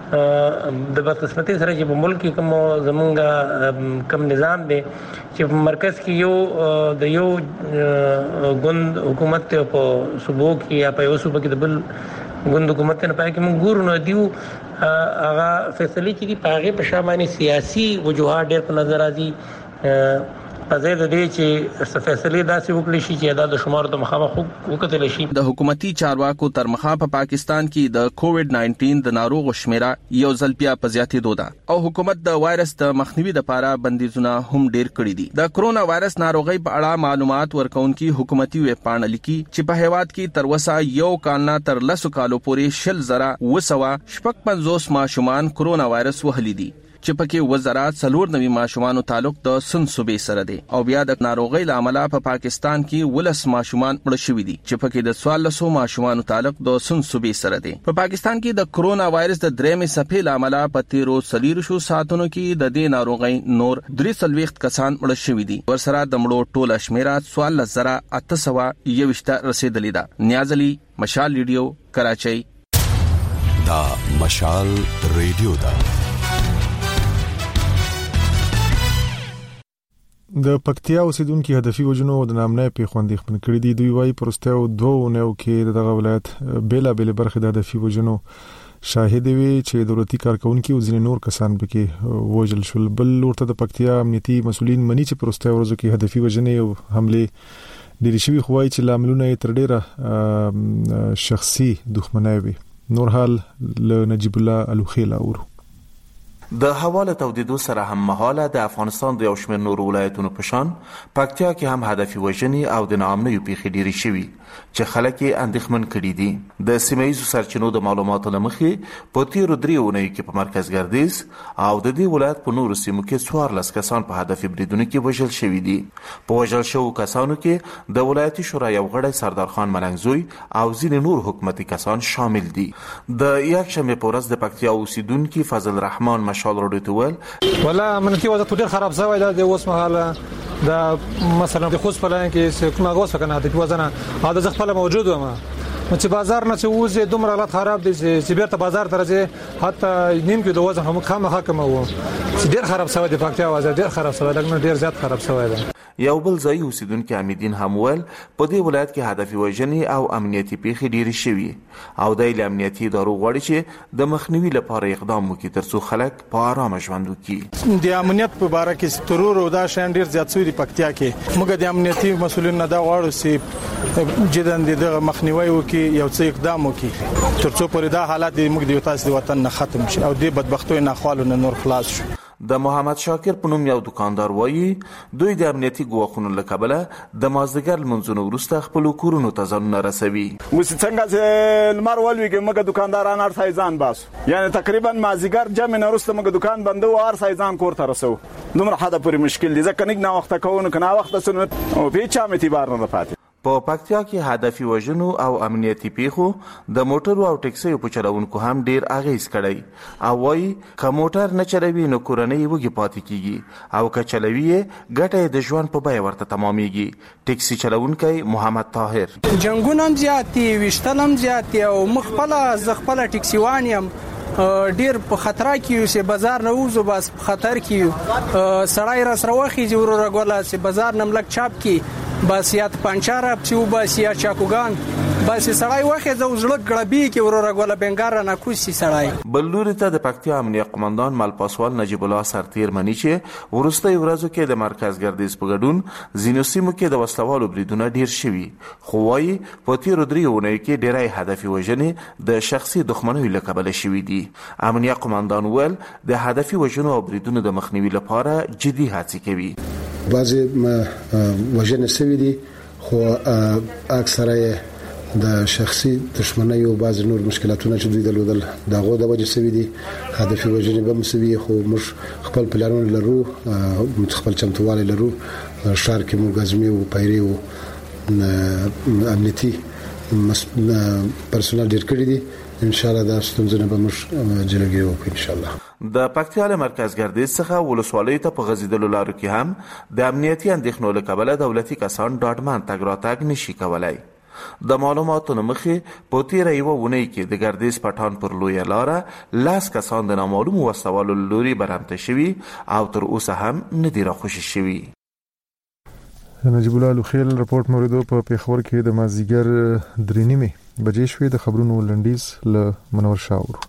د بدقسمتۍ سره چې په ملک کې کوم زمونږ کوم نظام دی چې په مرکز کې یو د یو ګوند حکومت په صوبو کې یا په یو صوبه کې د بل ګوند حکومت نه پای کې موږ ګورو نو دیو هغه فیصله چې دی په هغه په شامل سیاسي وجوهات ډېر په نظر راځي پزید دې چې فیصله داسې وکړي شي چې د شمار د مخامخ وکړل شي. د حکومتي چارواکو تر مخه په پاکستان کې د کووډ ناینټین د ناروغ شمیره یو ځل بیا په زیاتې دوده او حکومت د وایرس د مخنیوي لپاره بندیزونه هم ډیر کړی دي. د کرونا وایرس ناروغي په اړه معلومات ورکونکي حکومتي ویب پاڼه لیکي چې په هیواد کې تر وسه یو کال نه تر لسو کالو پورې شل زره وسوه شپږ پنځوس ماشومان کرونا وایرس وهلي دي چې پکې وزارت څلور نوي ماشومانو تعلق د سن صوبې سره دی او بیا د ناروغي لامل په پاکستان کې ولس ماشومان مړ شوي دي چې پکې د څوارلسو ماشومانو تعلق د سن صوبې سره دی. په پاکستان کې د کرونا وایرس د درېمې څپې لامل په تیرو سلیرو شو ساتونو کې د دې ناروغي نور درې څلوېښت کسان مړ شوي دي. ورسره د مړو ټوله شمیره څوارلس زره اته سوه یوویشت رسیدلې ده. نیاز علي، مشال ریډیو، کراچۍ. دا مشال ریډیو ده. د پکتیا اوسیدونکو هدفي وجنو د نامنه پیښوندې خپل کړی دي. دوی وايي پرستو دوه نو کې دغه ولایت بیلا بیل برخه د هدفي وجنو شاهد وي چې دولتي کارکونکو او ځینې نور کسان پکې وژل شول. بل ورته د پکتیا امنیتي مسولین مني چې پرستو ورځو کې هدفي وجنې او حمله ډېری شوی خوای چې لاملونه تر ډیره شخصي دښمنۍ وي. نور حال له نجیب الله الوخیلا ورو د حواله تودیدو سره هم مهاله د افغانستان د یو شمېر نور ولایتونو په شان پکتیا کې هم هدفي وژنې او د ناامنیو پیښې ډېرې شوي چې خلک یې اندېښمن کړي دي. د سیمه ییزو سرچینو د معلوماتو له مخې په تیرو درې اونیو کې په مرکز ګردیز او د دې ولایت په نورو سیمو کې څوارلس کسان په هدفي بریدونو کې وژل شوي دي. په وژل شوو کسانو کې د ولایتي شورا یو غړی سردار خان ملنګزوی او ځینې نور حکومتي کسان شامل دي. د یکشنبې په ورځ د پکتیا اوسیدونکي فضل رحمان مشال روډ ته ویل ولا منکی وضعیت ډېر خراب شوی دی. د اوس مهاله د مثلا د خوست پلان کې کومه غوسه کنه د وزنه او د ځخ په موجود و ما چې بازار نه چې وځي دومره حالت خراب دي چې بیرته بازار ته راځي حتی نیم کې د وزن هم خامہ حکم وو چې ډېر خراب شوی دی. پکتیا وضعیت ډېر خراب شوی دی، ډېر زیات خراب شوی دی. یو بل ځای اوسیدونکي امیدین هم ویل په دې ولایت کې هدفي وژنې او امنیتي پیښې ډېرې شوي او د امنیتي ادارو غواړي چې د مخنیوي لپاره اقدام وکړي ترڅو خلک په آرامه ژوند وکړي. د امنیت په اړه کې ترور او دا شان ډېر زیات شوی دی پکتیا کې. موږ د امنیتي مسولین نه دا غواړو چې جدن د مخنیوي وکړي، یو څه اقدام وکړي ترڅو پر دا حالت موږ د تاسو د وطن نه ختم شي او د بدبختۍ نه خالو نه نور خلاص شو. د محمد شاکر په نوم یو دکاندار وایي دوی د امنیتي ګواښونو له کبله د مازدیګر لمونځونو وروسته خپل کورونو ته ځانونه رسوي. اوس څنګه چې لمر ولويږي موږ دکانداران هر ځای باسو، یعنی تقریبا مازدیګر جمع نه وروسته موږ دکان بندو هر ځای ځان کور ته رسو. دومره حدا پورې مشکل دي ځکه نه وخت کوو کنه وخت سن او په چا متي بار نه پاتې. په پکتیا کې هدفي وژنو او امنیتي پیښو د موټرو او ټکسیو په چلوونکو هم ډیر اغیز کړی او وايي که موټر نه چلوي نو کورنۍ وږي پاتې کیږي او که چلوي ګټه د ژوند په بیه ورته تمامېږي. ټکسي چلوونکی محمد طاهر جنگونه هم زیات دي، وشتل هم زیات دي او مخبله زغبله ټکسیوان یم ډیر په خطر کې یو بازار نه وځو بس په خطر کې سړی را سره وخی جوړ راغلا سي بازار نملک چاپ کې بس یا پنچاره پسیو بس یا چاکوګان بس سړی وخی زو زړه غړبي کې ور راغلا بنګار نه کوسي سړی. بلوري ته د پکتیا امنیت قومندان ملپاسوال نجیب الله سرتیر منی چې ورسته ورځو کې د مرکز ګردیز په ګډون زینو سیمو کې د وسلوالو بریدونه ډیر شوي خو وايي په تیر درې اونۍ کې ډیرای هدفي وژنې د شخصي دښمنۍ له کبله شوي دي. امنیت قومندان ویل د هدفي وژنو او بریدونو د مخنیوي لپاره جدي هڅې کوي. بعضی وژنې سوي دي خو اکثره د شخصي دښمنۍ او بعض نور مشکلاتونه چې دوی درلودل دغه د وجې سوي دي. هدفي وژنې به مسوي خو موږ خپل پلانونه لرو، خپل چمتووالی لرو. شهر کې موږ غزمي او پیری او امنیتي پرسونل ډیر کړی دي. ان شاء الله دا ستونزه به موږ جلوګیری وکړو ان شاء الله. د پکتیا له مرکز ګردیز څخه ولسوالۍ ته په غځېدلو لارو کې هم د امنیتي اندېښنو له کبله دولتي کسان ډاډمن تګ راتګ نشي کولای. د معلوماتو مخې په تیره یوه اونۍ کې د ګردیز پټان پر لویه لاره لاس کسان د نامعلومو وسوالو له لوري برمته شوي او تر اوسه هم نه دي راخوشي شوي. نجیب الله لوخیل رپورټ موریدو په پیښور کې د مازیګر درې نیمې بجې شوې. د خبرونو لنډیز له منور شاور.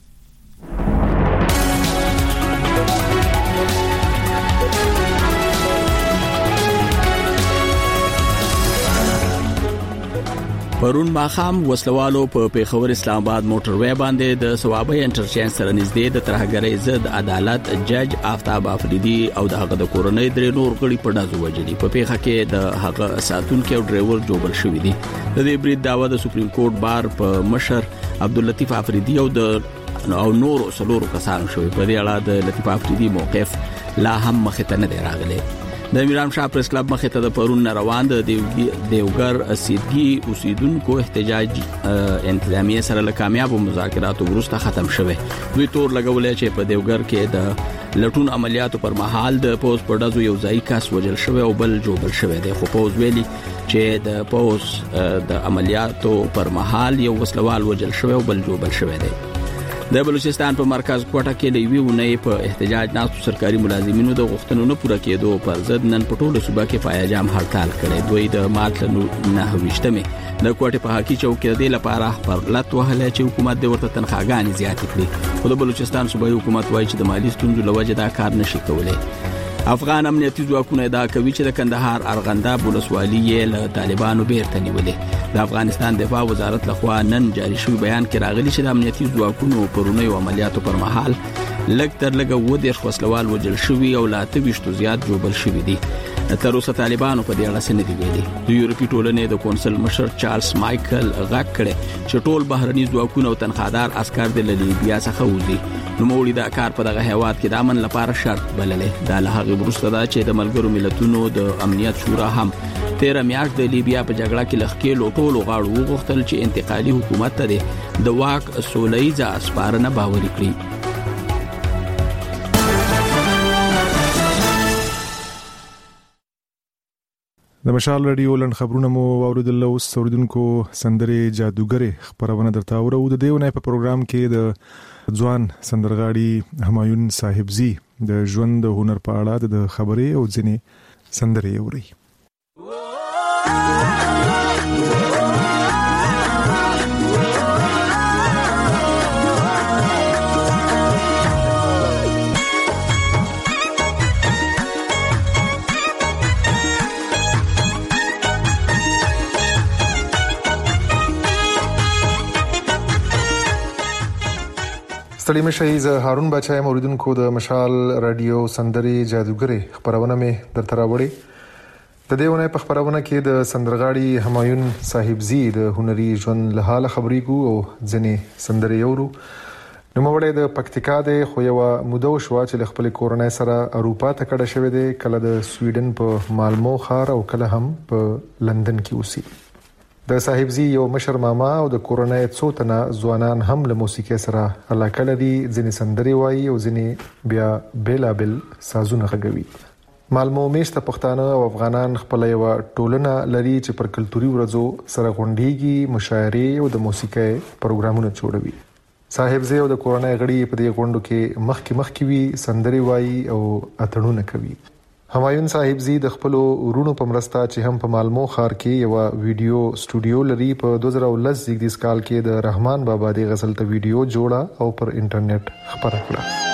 پرون ماخام وسلوالو په پیښور اسلام آباد موټروي باندې د ثوابي انټرچینج سره نږدې د ترهګرۍ ضد عدالت جج آفتاب افریدي او د هغه د کورنۍ درې نور غړي په دازو وجلي. په پیښه کې د هغه ساتونکو او ډرایور جوړل شوې دي. د دې بریټ داوا د سپریم کورټ بار په مشر عبداللطیف افریدي او د او نور سلورو کسانو شوې. په دې اړه د لطیف افریدي موقف لا هم مخ ته نه دی راغلی. د میران شاه پریس کلب مخې ته د پرون روان د دیوګر سیدګي اوسیدونکو احتجاج انتظامیه سره له کامیابو مذاکراتو وروسته ختم شوه. دوی تور لګولې چې په دیوګر کې د لټون عملیاتو پر مهال د پوز پردازو یو ځای کس وجل شوه او بل جوړل شوه. د خو پوز ویلي چې د پوز د عملیاتو پر مهال یو وسلوال وجل شوه او بل جوړل شوه دی. د بلوچستان په مرکز کوټه کې د یوې ونې په احتجاج ناستو سرکاري ملازمینو د غوښتنو نه پوره کېدو پر ضد نن په ټوله صوبه کې پایجام هړتال کړی. دوی د مارچ نه ویشتمې د کوټې په حقي چوک کې د لپاره پرلط وهله چې حکومت د ورته تنخواګانې زیاتې کړي. خو د بلوچستان صوبایي حکومت وایي چې د مالی ستونزو له وجې دا کار نشي کولای. افغان امنیتي ځواکونه دا کوي چې د کندهار ارغنداب ولسوالي یې له طالبانو بیرته نیولې. د افغانستان دفاع وزارت لخوا نن جاری شوی بیان کې راغلی چې د امنیتي ځواکونو پرونیو عملیاتو پر مهال لږ تر لږه اووه دېرش وسلوال وژل شوي او له اته ویشتو زیات ژوبل شوي دي. تر اوسه طالبانو په دې اړه څه نه دي ویلي. د یورپي ټولنې د کونسل مشر چارلز مایکل غږ کړی چې ټول بهرني ځواکونه او تنخوادار عسکر د لیبیا څخه وځي. نوموړي دا کار په دغه هیواد کې د امن لپاره شرط بللې. دا له هغې وروسته ده چې د ملګرو ملتونو د امنیت شورا هم تیره میاشت د لیبیا په جګړه کې له ښکېلو ټولو غاړو وغوښتل چې انتقالي حکومت ته د واک سوله ییزه سپارنه باوري کړي. د مشال رادیو لن خبرونه مو اوریدل. اوس اوریدونکو سندرې جادوګرې خبرونه درته اورو. د دیونه په پروګرام کې د ځوان سندرغاړي همایون صاحبزی د ژوند د هنر په اړه د خبرې او ځینې سندرې اوري. ستړي مشي ز هارون بچای موریدونکو د مشال رادیو سندرې جادوګرې خبرونه مې درته راوړي. د دیونه په خبرونه کې د سندرغاړي همایون صاحبزی د هنري ژوند له حاله خبرې کو او ځنې سندرې اورو. نو موږ د پکتیکا د خو یو مودو شو چې خپل کورنۍ سره اروپا ته کډه شوې ده. کله د سویډن په مالمو ښار او کله هم په لندن کې اوسي. د صاحبزی یو مشر ماما او د کورنۍ څو تنه ځوانان هم له موسیقي سره علاقه لري. ځینې سندرې وایي او ځینې بیا بیلابل سازونه غږوي. مالمو میشته پښتانه او افغانان خپل یو ټولنه لري چې پر کلتوري ورځو سره غونډيږي، مشاعرې او د موسیقي پروګرامونه جوړوي. صاحبزی او د کورنۍ غړي په دې غونډو کې مخکې مخکې وي، سندرې وایي او اتړونه کوي. همایون صاحبزی د خپل ورونو په مرسته چې هم په مالمو ښار کې یو ویډیو سټوډیو لري، په دوه زره ولس زیږدیز کال کې د رحمان بابا د غزل ته ویډیو جوړه او پر انټرنیټ خبره کړه.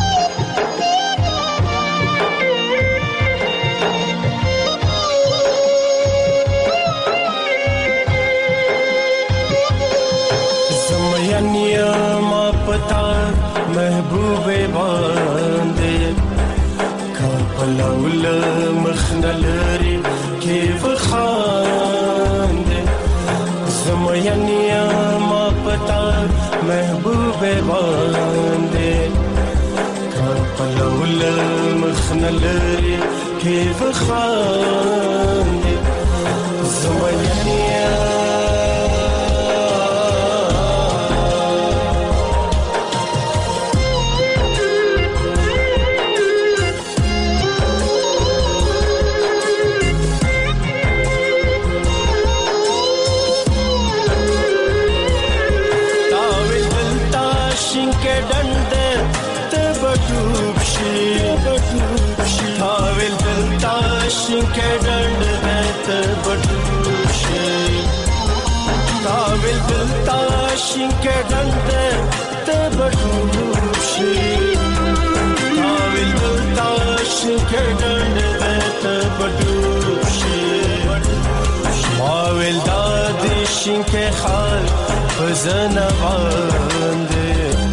محبوبه باندې کاپلول مخنلري کیف خاند زمینیا ما پتا محبوبه باندې کاپلول مخنلري کیف خاند زمینیا شینکه ډنده ته بډوب شي حاول دلتا شینکه ډنده ته بډوب شي حاول دادی شینکه خال فزنه باندې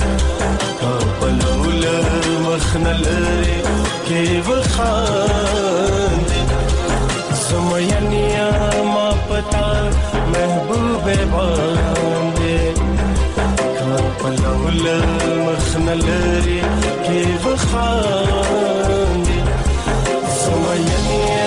کپلول مخنلری کې وخاندې سمینیا ما پتا محبوب باندې کپلول مخنلری کې وخاندې سمینیا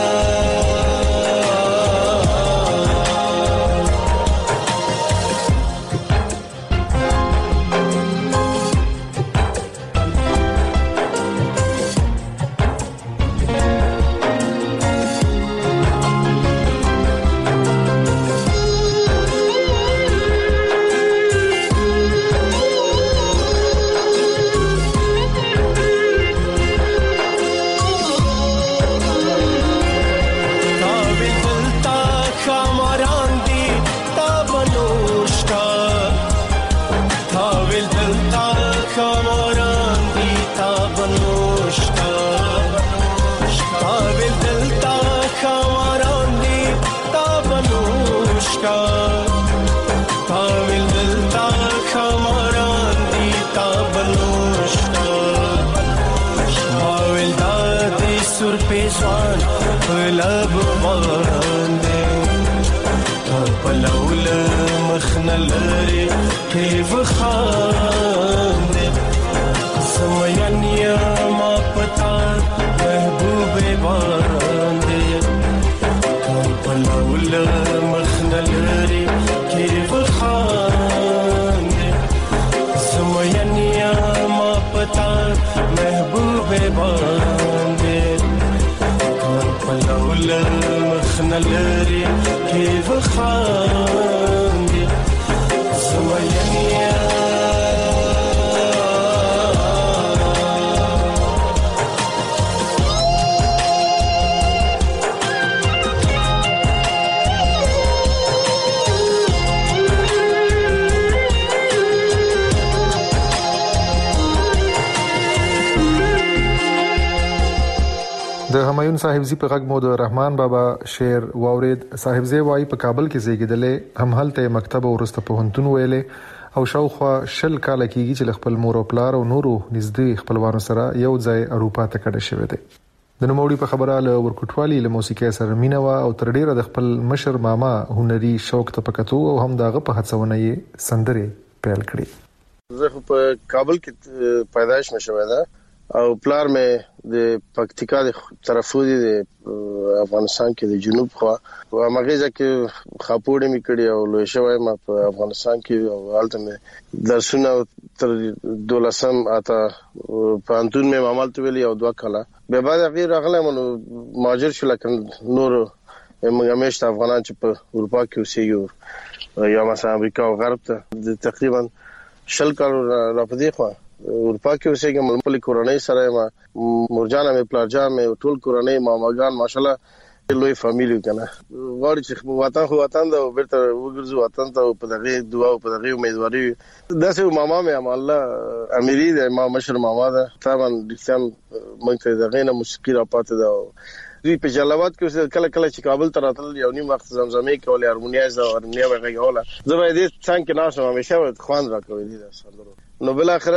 لب باندې کپلول مخنلری کې وخاندې سمینیا ما پتا محبوب باندې کپلول مخنلری کې وخاندې سمینیا ما پتا محبوب باندې پلول مخنلری کې وخاندې سمینیا د همایون صاحبزی په غږ مو د رحمان بابا شعر واورید. صاحبزی وای په کابل کې زیږیدلې، هم هلته مکتب ورسته پوهنتون ویلې او شاوخوا شل کال کېږي چې خپل مور او پلار او نورو نږدې خپلوانو سره یو ځای اروپا ته کډه شوی دی. د نوموړي په خبره له ورکوټوالي له موسیقي سره مینه وا او تر ډیره د خپل مشر ماما هنري شوق ته پکتو او هم داغه په هڅونه یې سندري پیل کړې. زه په کابل کې پیدایش مشوي ده او پلار مې د پکتیکا د طرفو دی د افغانستان کې د جنوب خوا او مغزه کې خاپوړې مې کړې او لوی شوی ما په افغانستان کې او حالت مې درسونه تر دولسم اته پانتون مې عمل ته ویلي او دوا کاله به بعد غیر اغله منو ماجر شو لکه نور موږ همیشه افغانان چې په اروپا کې اوسېږو یا مثلا امریکا او غرب ته تقریبا شل کال را پدې خو اروپا کې اوسېږم خپل کورنۍ سره ما مرجان مې پلارجان مې ټول کورنۍ ماماګان ماشالله لوی فامیلی کنه غواړي چې وطن خو وطن دا بیرته وګرځو وطن ته په دغه دعا او په دغه امیدواري داسې ماما مې ام الله اميري د ما مشر ماما ده طبعا دښم مونږ ته دغه نه موسیقي را پاتې ده دوی په جلوات کې کله کله چې کابل ته راتل یو نیم وخت زمزمې کولې هارمونیاز او هارمونیا وغیرہ زه به دې څنګه ناشم همیشه خوان را کوي دي سندرو نو بل اخره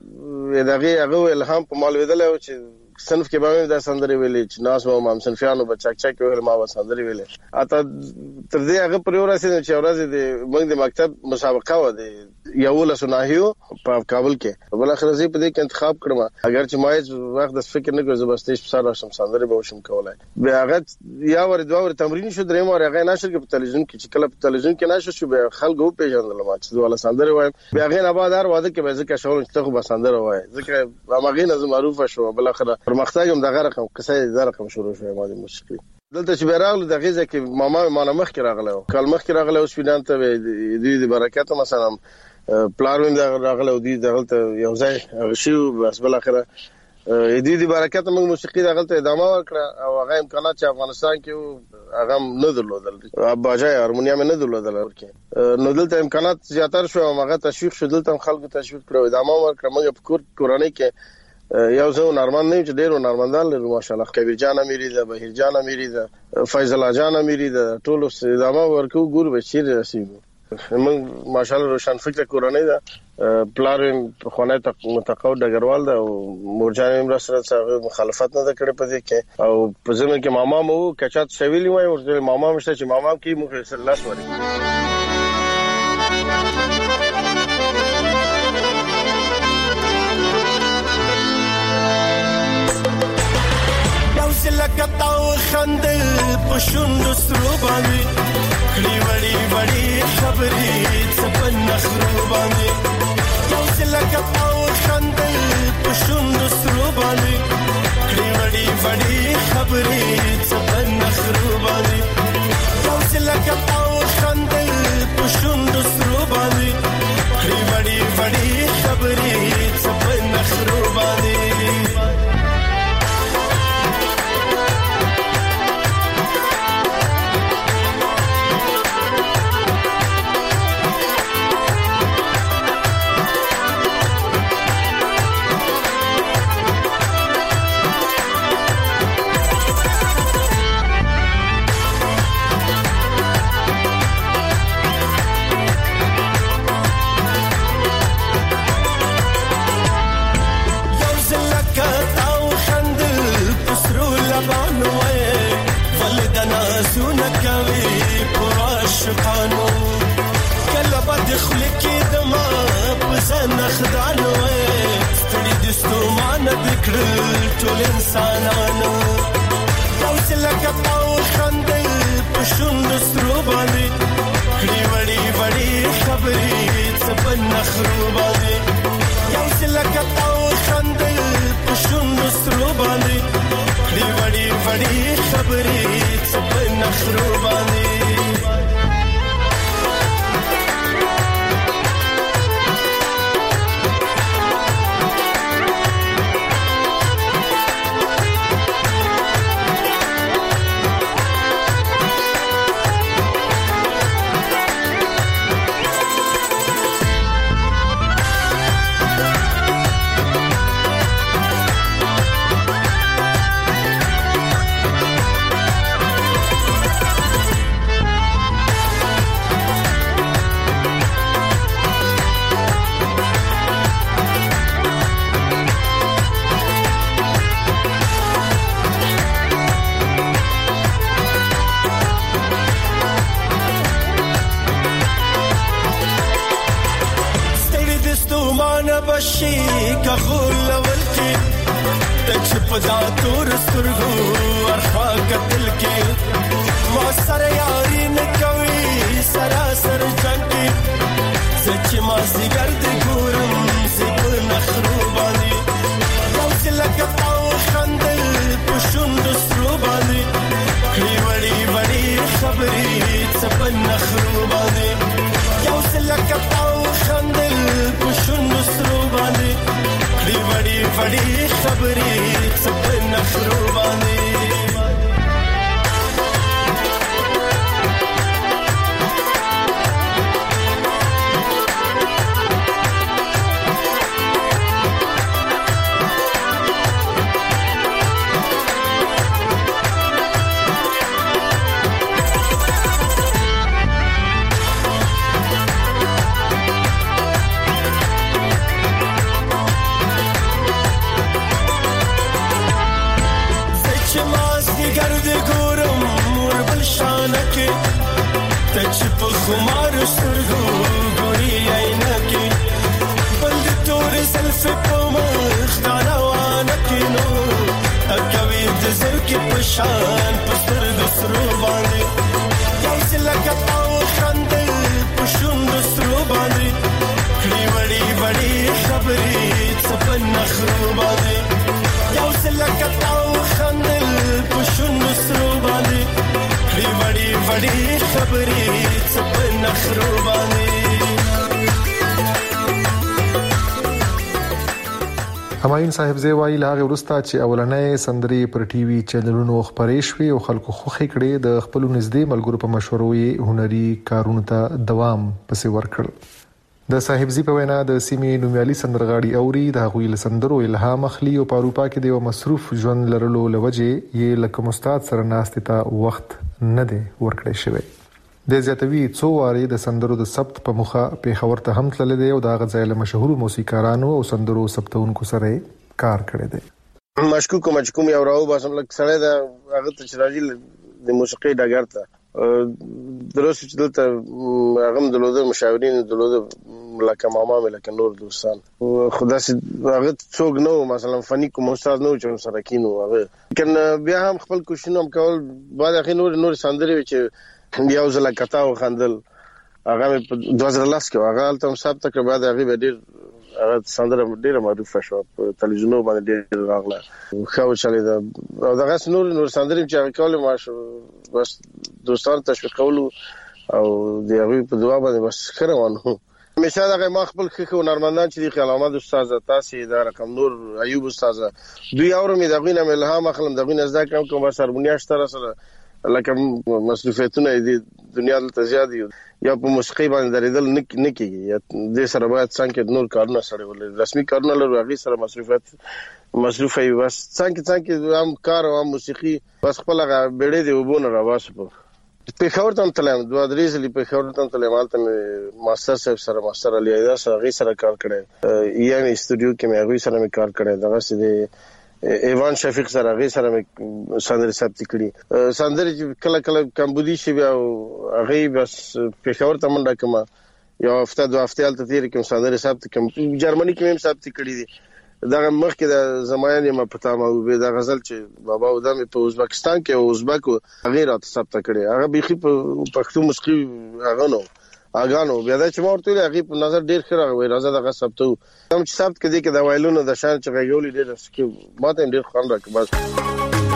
دغه هغه الهام په مال ویدل او چې صنف کې به د سندري ویلې چې ناس مو مام صنفيانو بچاک چاک ویل ما و سندري ویلې اته تر دې هغه پر ورسې چې ورځ د موږ د مکتب مسابقه و د یو لسناهیو په کابل کې بل اخر زی په دې کې انتخاب کړم اگر چې ما وخت د فکر نه کوم زبستې په سره شم سندري به وشم کولای به هغه یا ور دوه ور تمرین شو درې مور هغه نشر کې په تلویزیون کې چې کله په تلویزیون کې نشر شو به خلکو پیژندل ما چې ولا سندري وایم به هغه نه بعد هر واده کې به ځکه شاول چې ته به سندري وای ځکه هغه نه معروفه شو بل اخر پرمختګم دغه رقم قصه د رقم شروع شوه ما د موسیقي دلته چې بیرغله د غیزه کې ماما مانه مخ کې راغله کال مخ کې راغله اوس فینان ته د دې برکت مثلا پلار وین دا راغله او دې دغه یو ځای شو بس بل اخره دې دې برکت موږ موسیقي دغلته ادامه ورکړه او هغه امکانات چې افغانستان کې هغه نه درلودل باجای هارمونیم نه درلودل ورکه نو دلته امکانات زیاتر شو هغه تشویق شو دلته خلکو تشویق کړو ادامه ورکړه موږ په کور کورانه کې یو ځو نارمن نه چې ډیرو نارمندان لري ماشاءالله کبیر جان امیری ده بهیر جان امیری ده فیض الله جان امیری ده ټول ادامه ورکو ګور بشیر رسیدو موږ ماشاءالله روشن فکر کورانه ده پلان په خونه متقاعد ډګروال ده او مورجان هم سره څنګه مخالفت نه کړې پدې کې او په زمين کې ماما مو کچات شویلی وای او ماما مشته چې ماما کې موږ سره لاس وري لکتاو خندل پښوند سترو باندې کړي وړي وړي خبرې څپن نخرو باندې یو څه لکتاو خندل پښوند سترو باندې کړي وړي وړي خبرې څپن نخرو باندې یو څه لکتاو خندل پښوند سترو باندې کړي وړي وړي خبرې څپن نخرو باندې نخدانو ستړي دستومانه دکړل ټول انسانانو یو څه لکه او خندل پښوند سترو باندې کړي وړي وړي خبرې څپن نخرو باندې یو څه لکه او خندل پښوند سترو باندې کړي وړي وړي خبرې څپن نخرو باندې بشي كغول ولكي تكشف ذاتور سترغو ارخا قتلكي ما سر ياري نكوي سراسر جنكي سچ ما سيگر دي ګورم سيب نخروباني روز لك او خندل پښوند ستروباني کړي وړي وړي خبري څپن نخروباني یو لك او خندل پښوند ستروباني کړي وړي وړي خبري څپن نخروباني تچ په خمار سترګو ګوري عینکه بند تور زلف په مخ دا روانه کینو اکوي د زر کې پشان پستر د سرو باندې یو څلک او خندل پښوند سرو باندې کړي وړي وړي خبرې څپن نخرو باندې یو څلک او خندل پښوند سرو باندې وړي وړي خبرې څپن نخرو باندې همایون صاحب زی وایي له هغه وروسته چې اولنۍ سندرې پر ټي وي چینلونو خبرې شوې او خلکو خوښې کړې د خپل نږدې ملګرو په مشورو یې هنري کارونو ته دوام پسې ورکړ. د صاحب زی په وینا د سیمې نومیالي سندرغاړي اوري د هغوی له سندرو الهام اخلي او په اروپا کې د یو مصروف ژوند لرلو لوجه یې لکه استاد سره ناستې ته وخت نه دی ورکړی شوی. د زیاتوي څو واري د سندرو د ثبت په مخه پیښور ته هم تللی دی او د هغه ځای له مشهورو موسیقارانو او سندرو ثبتونکو سره کار کړی دی. مشکوک مشکوم یو راو باسم لکه سره د هغه ته چراجي د موسیقي ډګر ته درست چې دلته هغه د لوده مشاورین د لوده لکه ماما ملک نور دوستان خدا سي هغه څوک نو مثلا فني کوم استاد نو چې سره کینو هغه کنه بیا هم خپل کوشنه هم کول بعد اخی نور نور سندري چې یو ځل کتاو خندل هغه په دوه هزار لس کې هغه تم صاحب تک بعد هغه به ډیر هغه سندره ډیره معروفه شو په تلویزیون باندې ډیر راغله خو چالي دا او دغه نور نور سندري چې کول ما شو بس دوستان تشویقولو او د هغه په دعا باندې بس خروانو همیشه دغه ما خپل خو نرمندان چې د خلامت استاد تاسو د رقم نور ایوب استاد دوی اورم دغه نه الهام اخلم دغه نه ځکه کوم کوم سربنیاش تر سره لکه مصروفیتونه د دنیا ته زیات دي یا په موسیقي باندې درېدل نه کیږي د سره باید څنګه نور کارونه سره ولې رسمي کارونه لري هغه سره مصروفیت مصروف ای بس څنګه څنګه هم کار او موسیقي بس خپل بیړې دی وبونه راواسو په خور ته تلم دوه درې ځلې په خور ته تلم مالته ماستر صاحب سره ماستر علي ایدا سره غي سره کار کړی یعنی استودیو کې مې غوي سره مې کار کړی دغه سده ایوان شفیق سره غي سره مې سندري ثبت کړی سندري کله کله کمبودي شي او غي بس په خور ته منډه کما یو هفته دوه هفته الته تیر کوم سندري ثبت کوم جرمني کې هم ثبت کړی دي دغه مخکې د زمایان ما پتا ما به د غزل چې بابا و د په ازبکستان کې او ازبکو غیر ات ثبت کړي هغه بيخي په پښتو موسیقي هغه نو اغانو بیا د چې ورته هغه په نظر ډیر خره وي راځه دغه ثبتو هم چې ثبت کړي کې د وایلونو د شان چې غوړي ډیر سکي ماته ډیر خوان راکې بس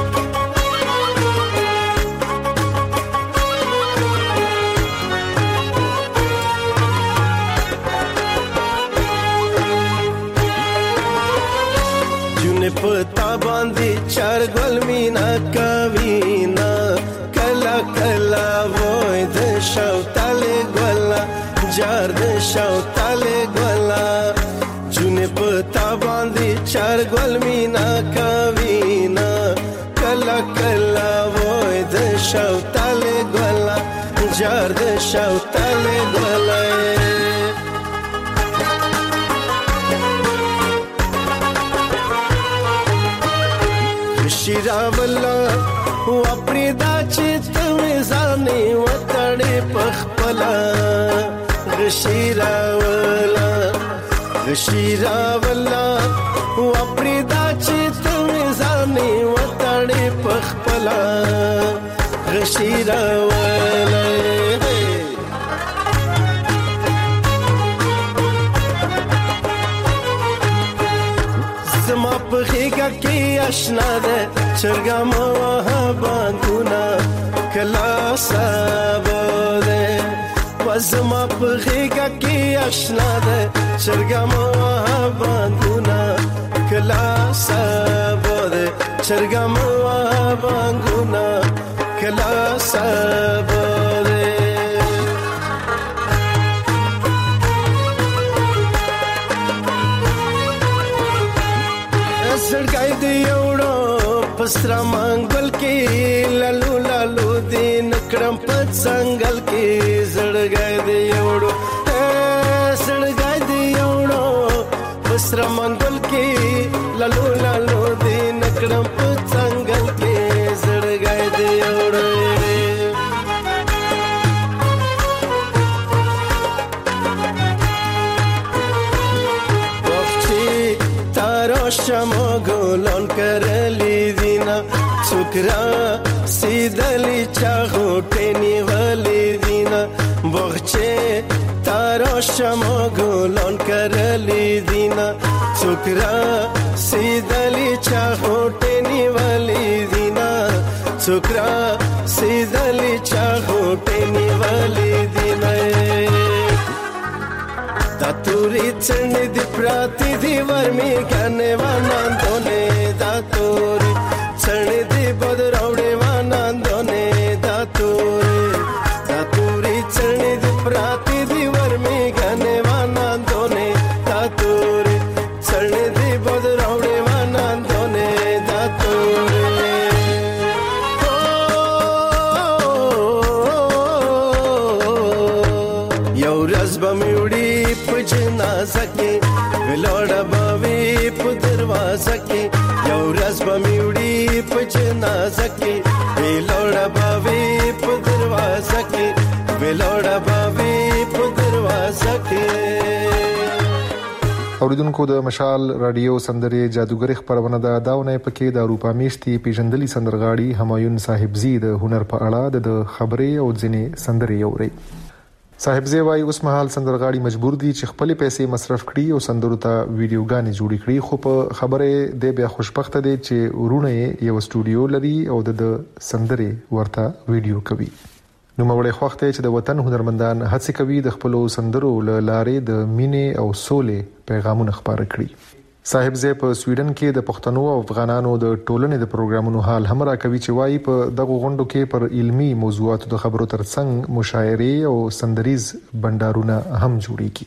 پتا باندې چار ګل مینا کوینا کلا کلا وای د شاوتاله ګلا جار د شاوتاله ګلا جون پتا باندې چار ګل مینا کوینا کلا کلا وای د شاوتاله ګلا جار د شاوتاله ګلا شیراولا و اپریدا چې ته ځانې وتړې پخپلا غشیراولا غشیراولا و اپریدا چې ته ځانې وتړې پخپلا غشیراولا زما په غېږه کې آشنا ده چرګا مو باندونا کلا سابده وزما په غېږه کې آشنا ده چرګا مو باندونا کلا سابده چرګا مو باندونا کلا سابده زړګای دی یوړو پسترا منګل کې لالو لالو دین کړم په څنګل کې زړګای دی یوړو زړګای دی یوړو پسترا منګل کې لالو لالو دین کړم په څنګل کې زړګای دی یوړو شمو ګلون کرلی دینا څوکرا سیدلی چا غټنی ولی دینا بغچه تارو شمو ګلون کرلی دینا څوکرا سیدلی چا غټنی ولی دینا څوکرا سیدلی چا غټنی ولی دینا تاتو توري څنډې دی پراتی دی ورمی کنه واناندونه دا توري څنډې دی بدراوړې واناندونه دا توري دا توري څنډې دی پراتی دی ورمی کنه واناندونه دا توري څنډې دی بدراوړې واناندونه دا توري یو ورځ به مې وړي په جنازه کې ولاړه به وي په دروازه کې یو ورځ به مې وړي په جنازه کې ولاړه به وي په دروازه کې ولاړه به وي په دروازه کې. اوریدونکو د مشال رادیو سندرې جادوګری خبرونه د داونه پکې د اروپا میشتي پیژندلي سندرغاړي همایون صاحبزی د هنر په اړه د خبرې او ځینې سندرې اوري. صاحبزی وايي اوس مهال سندرغاړي مجبور دي چې خپل پیسې مصرف کړي او سندرو ته ویډیوګانې جوړې کړي، خو په خبره د بیا خوشبخته دي چې ورونه یو سټوډیو لري او د سندرې ورته ویډیو کوي. نو مولې خوخته چې د وطن هنرمندان هڅه کوي د خپل سندرو لارې د مینې او سولې پیغامونه خبره کړي. صاحبزی په سویډن کې د پښتنو او افغانانو د ټولنې د پروګرامونو حال هم راکوي چې وايي په دغه غونډو کې پر علمي موضوعاتو د خبرو ترڅنګ مشاعرې او سندریز بندرونه هم جوړیږي.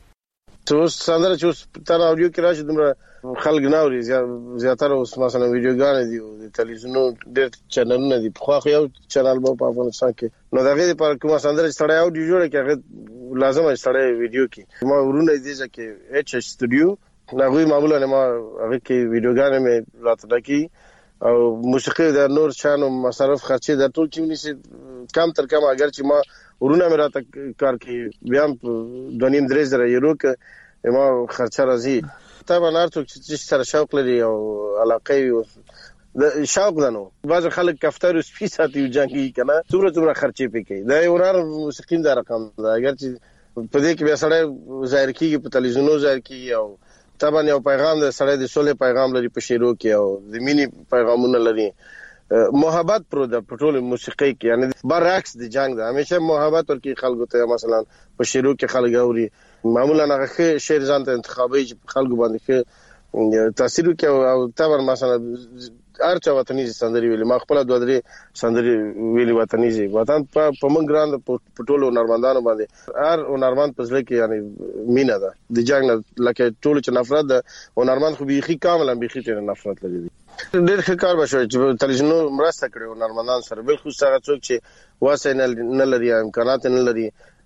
اوس سندره چې اوس تر اوريو کې راشي دومره خلک نه اوري، زیاتره اوس مثلا ویډیوګانې دي او د تلویزیونو ډېر چینلونه دي. خو خو یو چینل په افغانستان کې نو دغه لپاره کومه سندره چې سړی اوري جوړه کې هغه لازم ہے سړی ویډیو کې ما ورونه دي چې ایچ ایچ سټوډیو نغوی معمولا ما هغه کې ویډیوګانې مې راتل کی او موسیقي د نور چانو مصرف خرچې د ټول چېونی سي کم تر کم اگر چې ما ورونه مې راته کار کې بیا دونیم درې زره یورو کې ما خرچه راځي. طبعا ارته چې سره شوق لري او علاقه د شوق دنو بعض خلک کفتر او سپی ساتي جنگي کنه څومره څومره خرچې پکې دا ورار موسیقي دا رقم دا اگر چې په دې کې بیا سره ظاهر کیږي په تلویزیونو ظاهر کیږي او طبعا یو پیغام د سړی د سولې پیغام لري په شیرو کې او د مینې پیغامونه لري. محبت پرو د پټول موسیقي کې یعنی برعکس د جنگ ده همیشه محبت ورکی خلکو ته مثلا په شیرو کې خلک اوري معمولا هغه شعر ځان ته انتخابي خلکو باندې کې تاثیر کوي او طبعا مثلا ارچا وطني سندري ویلي ما خپل دوه درې سندري ویلي وطني زی وطن په پمن ګران پټولو نرمندانو باندې هر نرمند پزله کې یعنی مینا ده د جنگ لکه ټول چې نفرت ده او نرمند خو بيخي کاملا بيخي ته نفرت لري. ډېر ښه کار بشو چې تلویزیونو مرسته کړو نرمندان سره بل خو هغه څوک چې واسه نه لري امکانات نه لري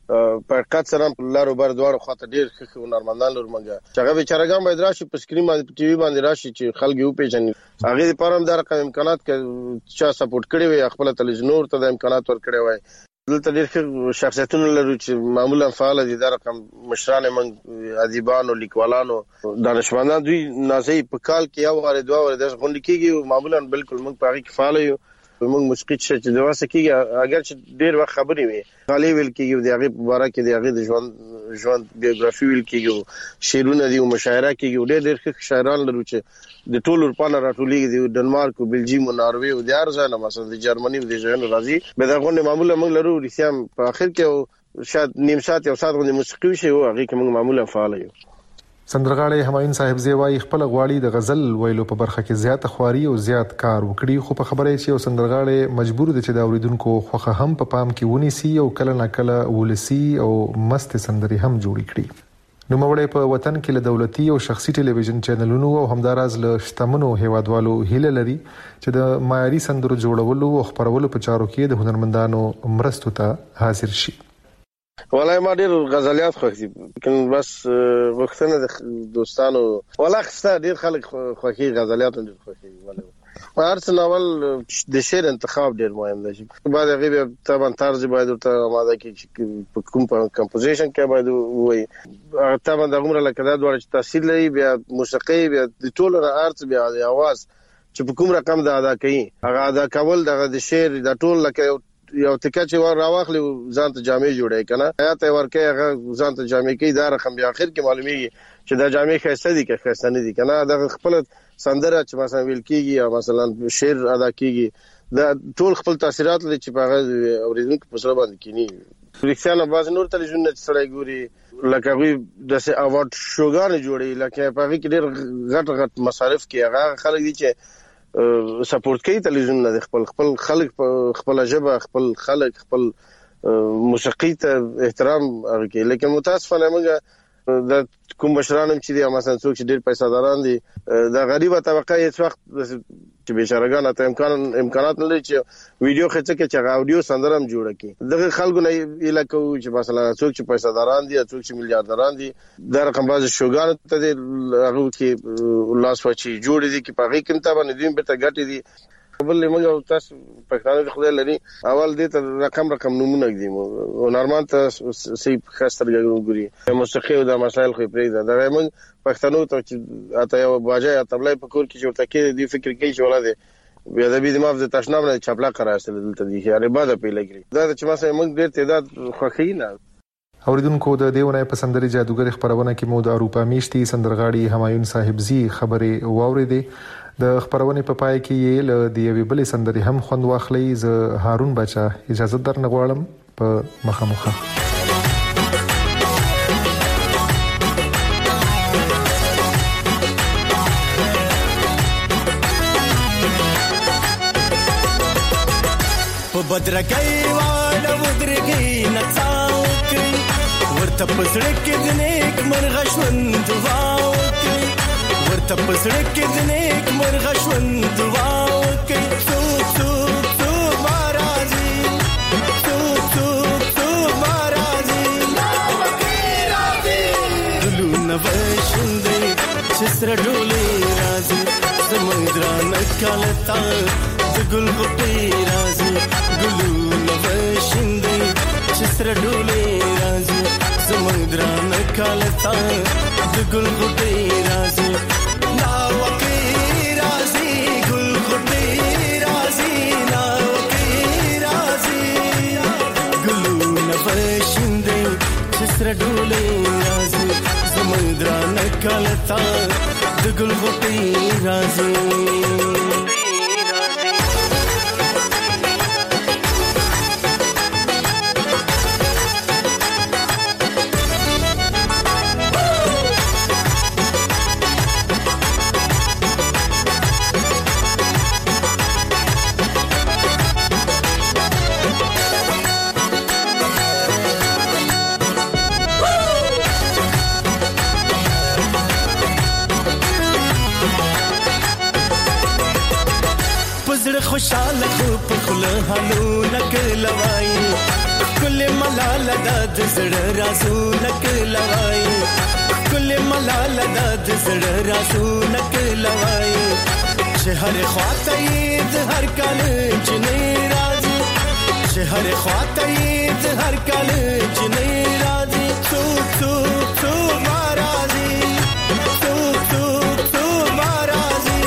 په کات سره لارو بر دوړو خاطر ډېر ښه نرمندان لور منګه چې هغه بیچارهګان باید راشي په سکرین باندې په ټي وي باندې راشي چې خلک یو پیژني هغه لپاره هم دا رقم امکانات کې چا سپورټ کړی وي خپل تلویزیونو ته د امکانات ور کړی وي دلته ډېر شخصیتونه لرو چې معمولا فعال دي دا رقم مشران من ادیبانو لیکوالانو دانشمندان دوی نازي په کال کې یو واره دوه واره د غونډې کېږي معمولا بالکل موږ په هغه کې فعال یو موږ موسیقي چې د واسه کېږي اگر چې ډېر وخت خبرې وي غالي ویل کېږي د هغه په اړه کې د هغه د ژوند ژوند بایوګرافي ویل کېږي شعرونه دي او مشاعره کېږي ډېر ډېر ښه شاعران لرو چې د ټولو اروپا راټولېږي د ډنمارک او بلجیم او ناروې او د ارزانه مثلا د جرمني او د ژوند راځي به دا غونډه معمولا موږ لرو ریسام په اخر کې شاید نیم ساعت یو ساعت غونډه موسیقي شي او هغه کې موږ معمولا فعال یو. سندرغاړي همایون صاحبزی وايي خپل غواړي د غزل ویلو په برخه کې زیات خواري او زیات کار وکړي خو په خبره چې یو سندرغاړي مجبور دي چې د اوریدونکو خوخه هم په پام کې ونیسي او کله نه کله ولسی او مست سندري هم جوړ کړي. نو موړې په وطن کې له دولتي او شخصي ټلویزیون چینلونو او همداراز له شتمنو هیوادوالو هیله لري چې د معیاري سندرو جوړولو او خبرولو په چارو کې د هنرمندانو مرستو ته حاضر شي. والله ما ډېر غزلیات خوښي لیکن بس وختونه د دوستانو والله خسته ډېر خلک خوښي غزلیات ډېر خوښي والله هر څه ناول د شعر انتخاب ډېر مهم دی بعد هغه طبعا طرز باید ورته آماده کړي په کوم کمپوزیشن کې باید وي طبعا د عمر لکه دا ډول تاثیر لري بیا موسیقي بیا د ټولو ارت بیا د आवाज چې په کوم رقم دا ادا کوي هغه ادا کول د شعر د ټول لکه یو تکه چې ور راوخلی ځان ته جامې جوړه کنه حیات ورکه هغه ځان ته جامې کې دا رقم بیا اخر کې معلومیږي چې دا جامې خسته دي که خسته نه دي کنه دا خپل سندره چې مثلا ویل کیږي یا مثلا شعر ادا کیږي دا ټول خپل تاثیرات لري چې په اوریدونکو په سره باندې کینی ریښتیا باز نور تلویزیون نه سړی ګوري لکه وی د سه اوارد شوګان جوړي لکه په هغه کې ډېر غټ غټ مصارف کې هغه خلک دي چې سپورټ کوي تلویزیون نه خپل خپل خلک خپل ژبه خپل خلک خپل موسیقي ته احترام ورکړي لیکن متاسفانه موږ د کوم مشرانم چې د مثلا څوک چې ډېر پیسې داران دي د غریبه طبقه هیڅ وخت چې بیچارهګان ته امکان امکانات نه لري چې ویډیو خچه کې چې اډیو سندرم جوړه کړي دغه خلکو نه الکو چې مثلا څوک چې پیسې داران دي څوک چې میلیارډران دي د رقم باز شوګان ته هغه کې لاس وچی جوړ دي چې په هغه کې ته باندې دیم به ته ګټي دي بل موږ تاسو پښتانه د خدای لري اول دې ته رقم رقم نمونه دي او نورمال ته سي خاصتر ګوري موسیقي او د مسائل خو پرې دا موږ پښتنو ته چې اته یو باجه تبلای په کور کې جوړ تکي دی فکر کوي چې ولاده بیا د بي دماغ د تشنام نه چپلا قراستل دلته دي یاره باده پی لګري دا چې مثلا موږ ډېر تعداد خوخي نه اوریدونکو د دیونه په سندري جادوګر خبرونه کې مو د اروپا میشتي سندرغاړي همایون صاحبزي خبره واوریدې د خبرونه په پای کې یې ل دی وی بلې سندري هم خوند واخلي ز هارون بچا اجازه در نغواړم په مخامخه په بدرګي واړه ودرګي نڅاوکي ورته پسړ کې د نیک مرغ ژوند دعا وکي ورته پسړ کې د نیک مرغ ژوند دعا وکي څوک څوک څوک مارازي څوک څوک څوک مارازي وکي راځي ګلونه وشندې چې سره ډولې راځي سمندر نکالتا د ګل غوټي راځي ګلونه وشندې چې سره ډولې راځي سمندر نکالتا د ګل غوټي راځي نا وکي راځي ګل غوټي راځي نا وکي راځي ګلونه وشندې چې سره ډولې راځي سمندر نکالتا د ګل غوټي راځي خوشاله خو په خله حالو نکلوای کل ملال د زړه رازو نکلوای کل ملال د زړه رازو نکلوای چې هر خواته د هر کال جنې راځي چې هر خواته د هر کال جنې راځي څوک څوک څوک ناراضي څوک څوک څوک ناراضي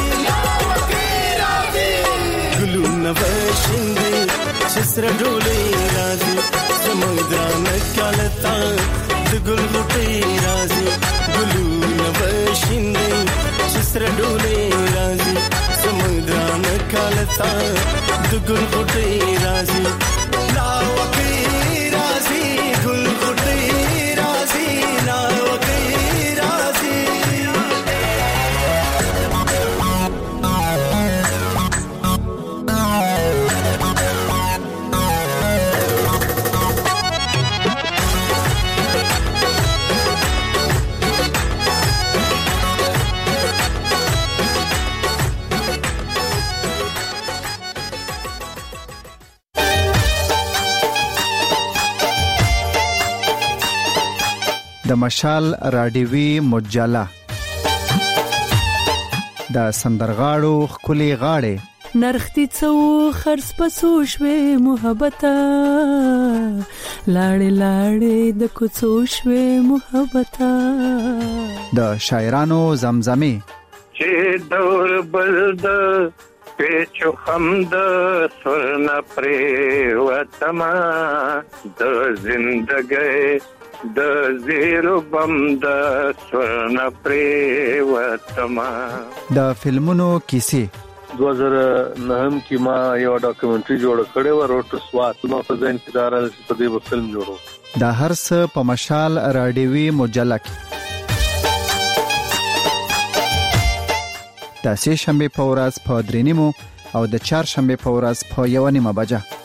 وشندې چې سره ډولې راځي سمندر نکالتا د ګل غوټي راځي ګلونه وشندې چې سره ډولې راځي سمندر نکالتا د ګل غوټي راځي لا وکي راځي ګل غوټي راځي لا وکي راځي د مشال رادیوي مجله د سندرغاړو خولي غاړي نرختي څو خرڅ پسو شوي محبته لاړې لاړې د کوڅو شوي محبته د شاعرانو زمزمه چې دور بلد پیچو خمد سرنا پرې وتما د زندګۍ د زیرو بم د سرنا پرې وتما د فلمونو کیسې دو هزار نهم کې ما یو ډاکومنټري جوړ کړې و روټ سوات نو په ځین کې دارل په دې فلم جوړو دا هر څه په مشال رادیوي مجله کې د سه شنبه په ورځ په درې نیمو او د چهارشنبه په ورځ په یو نیمه بجه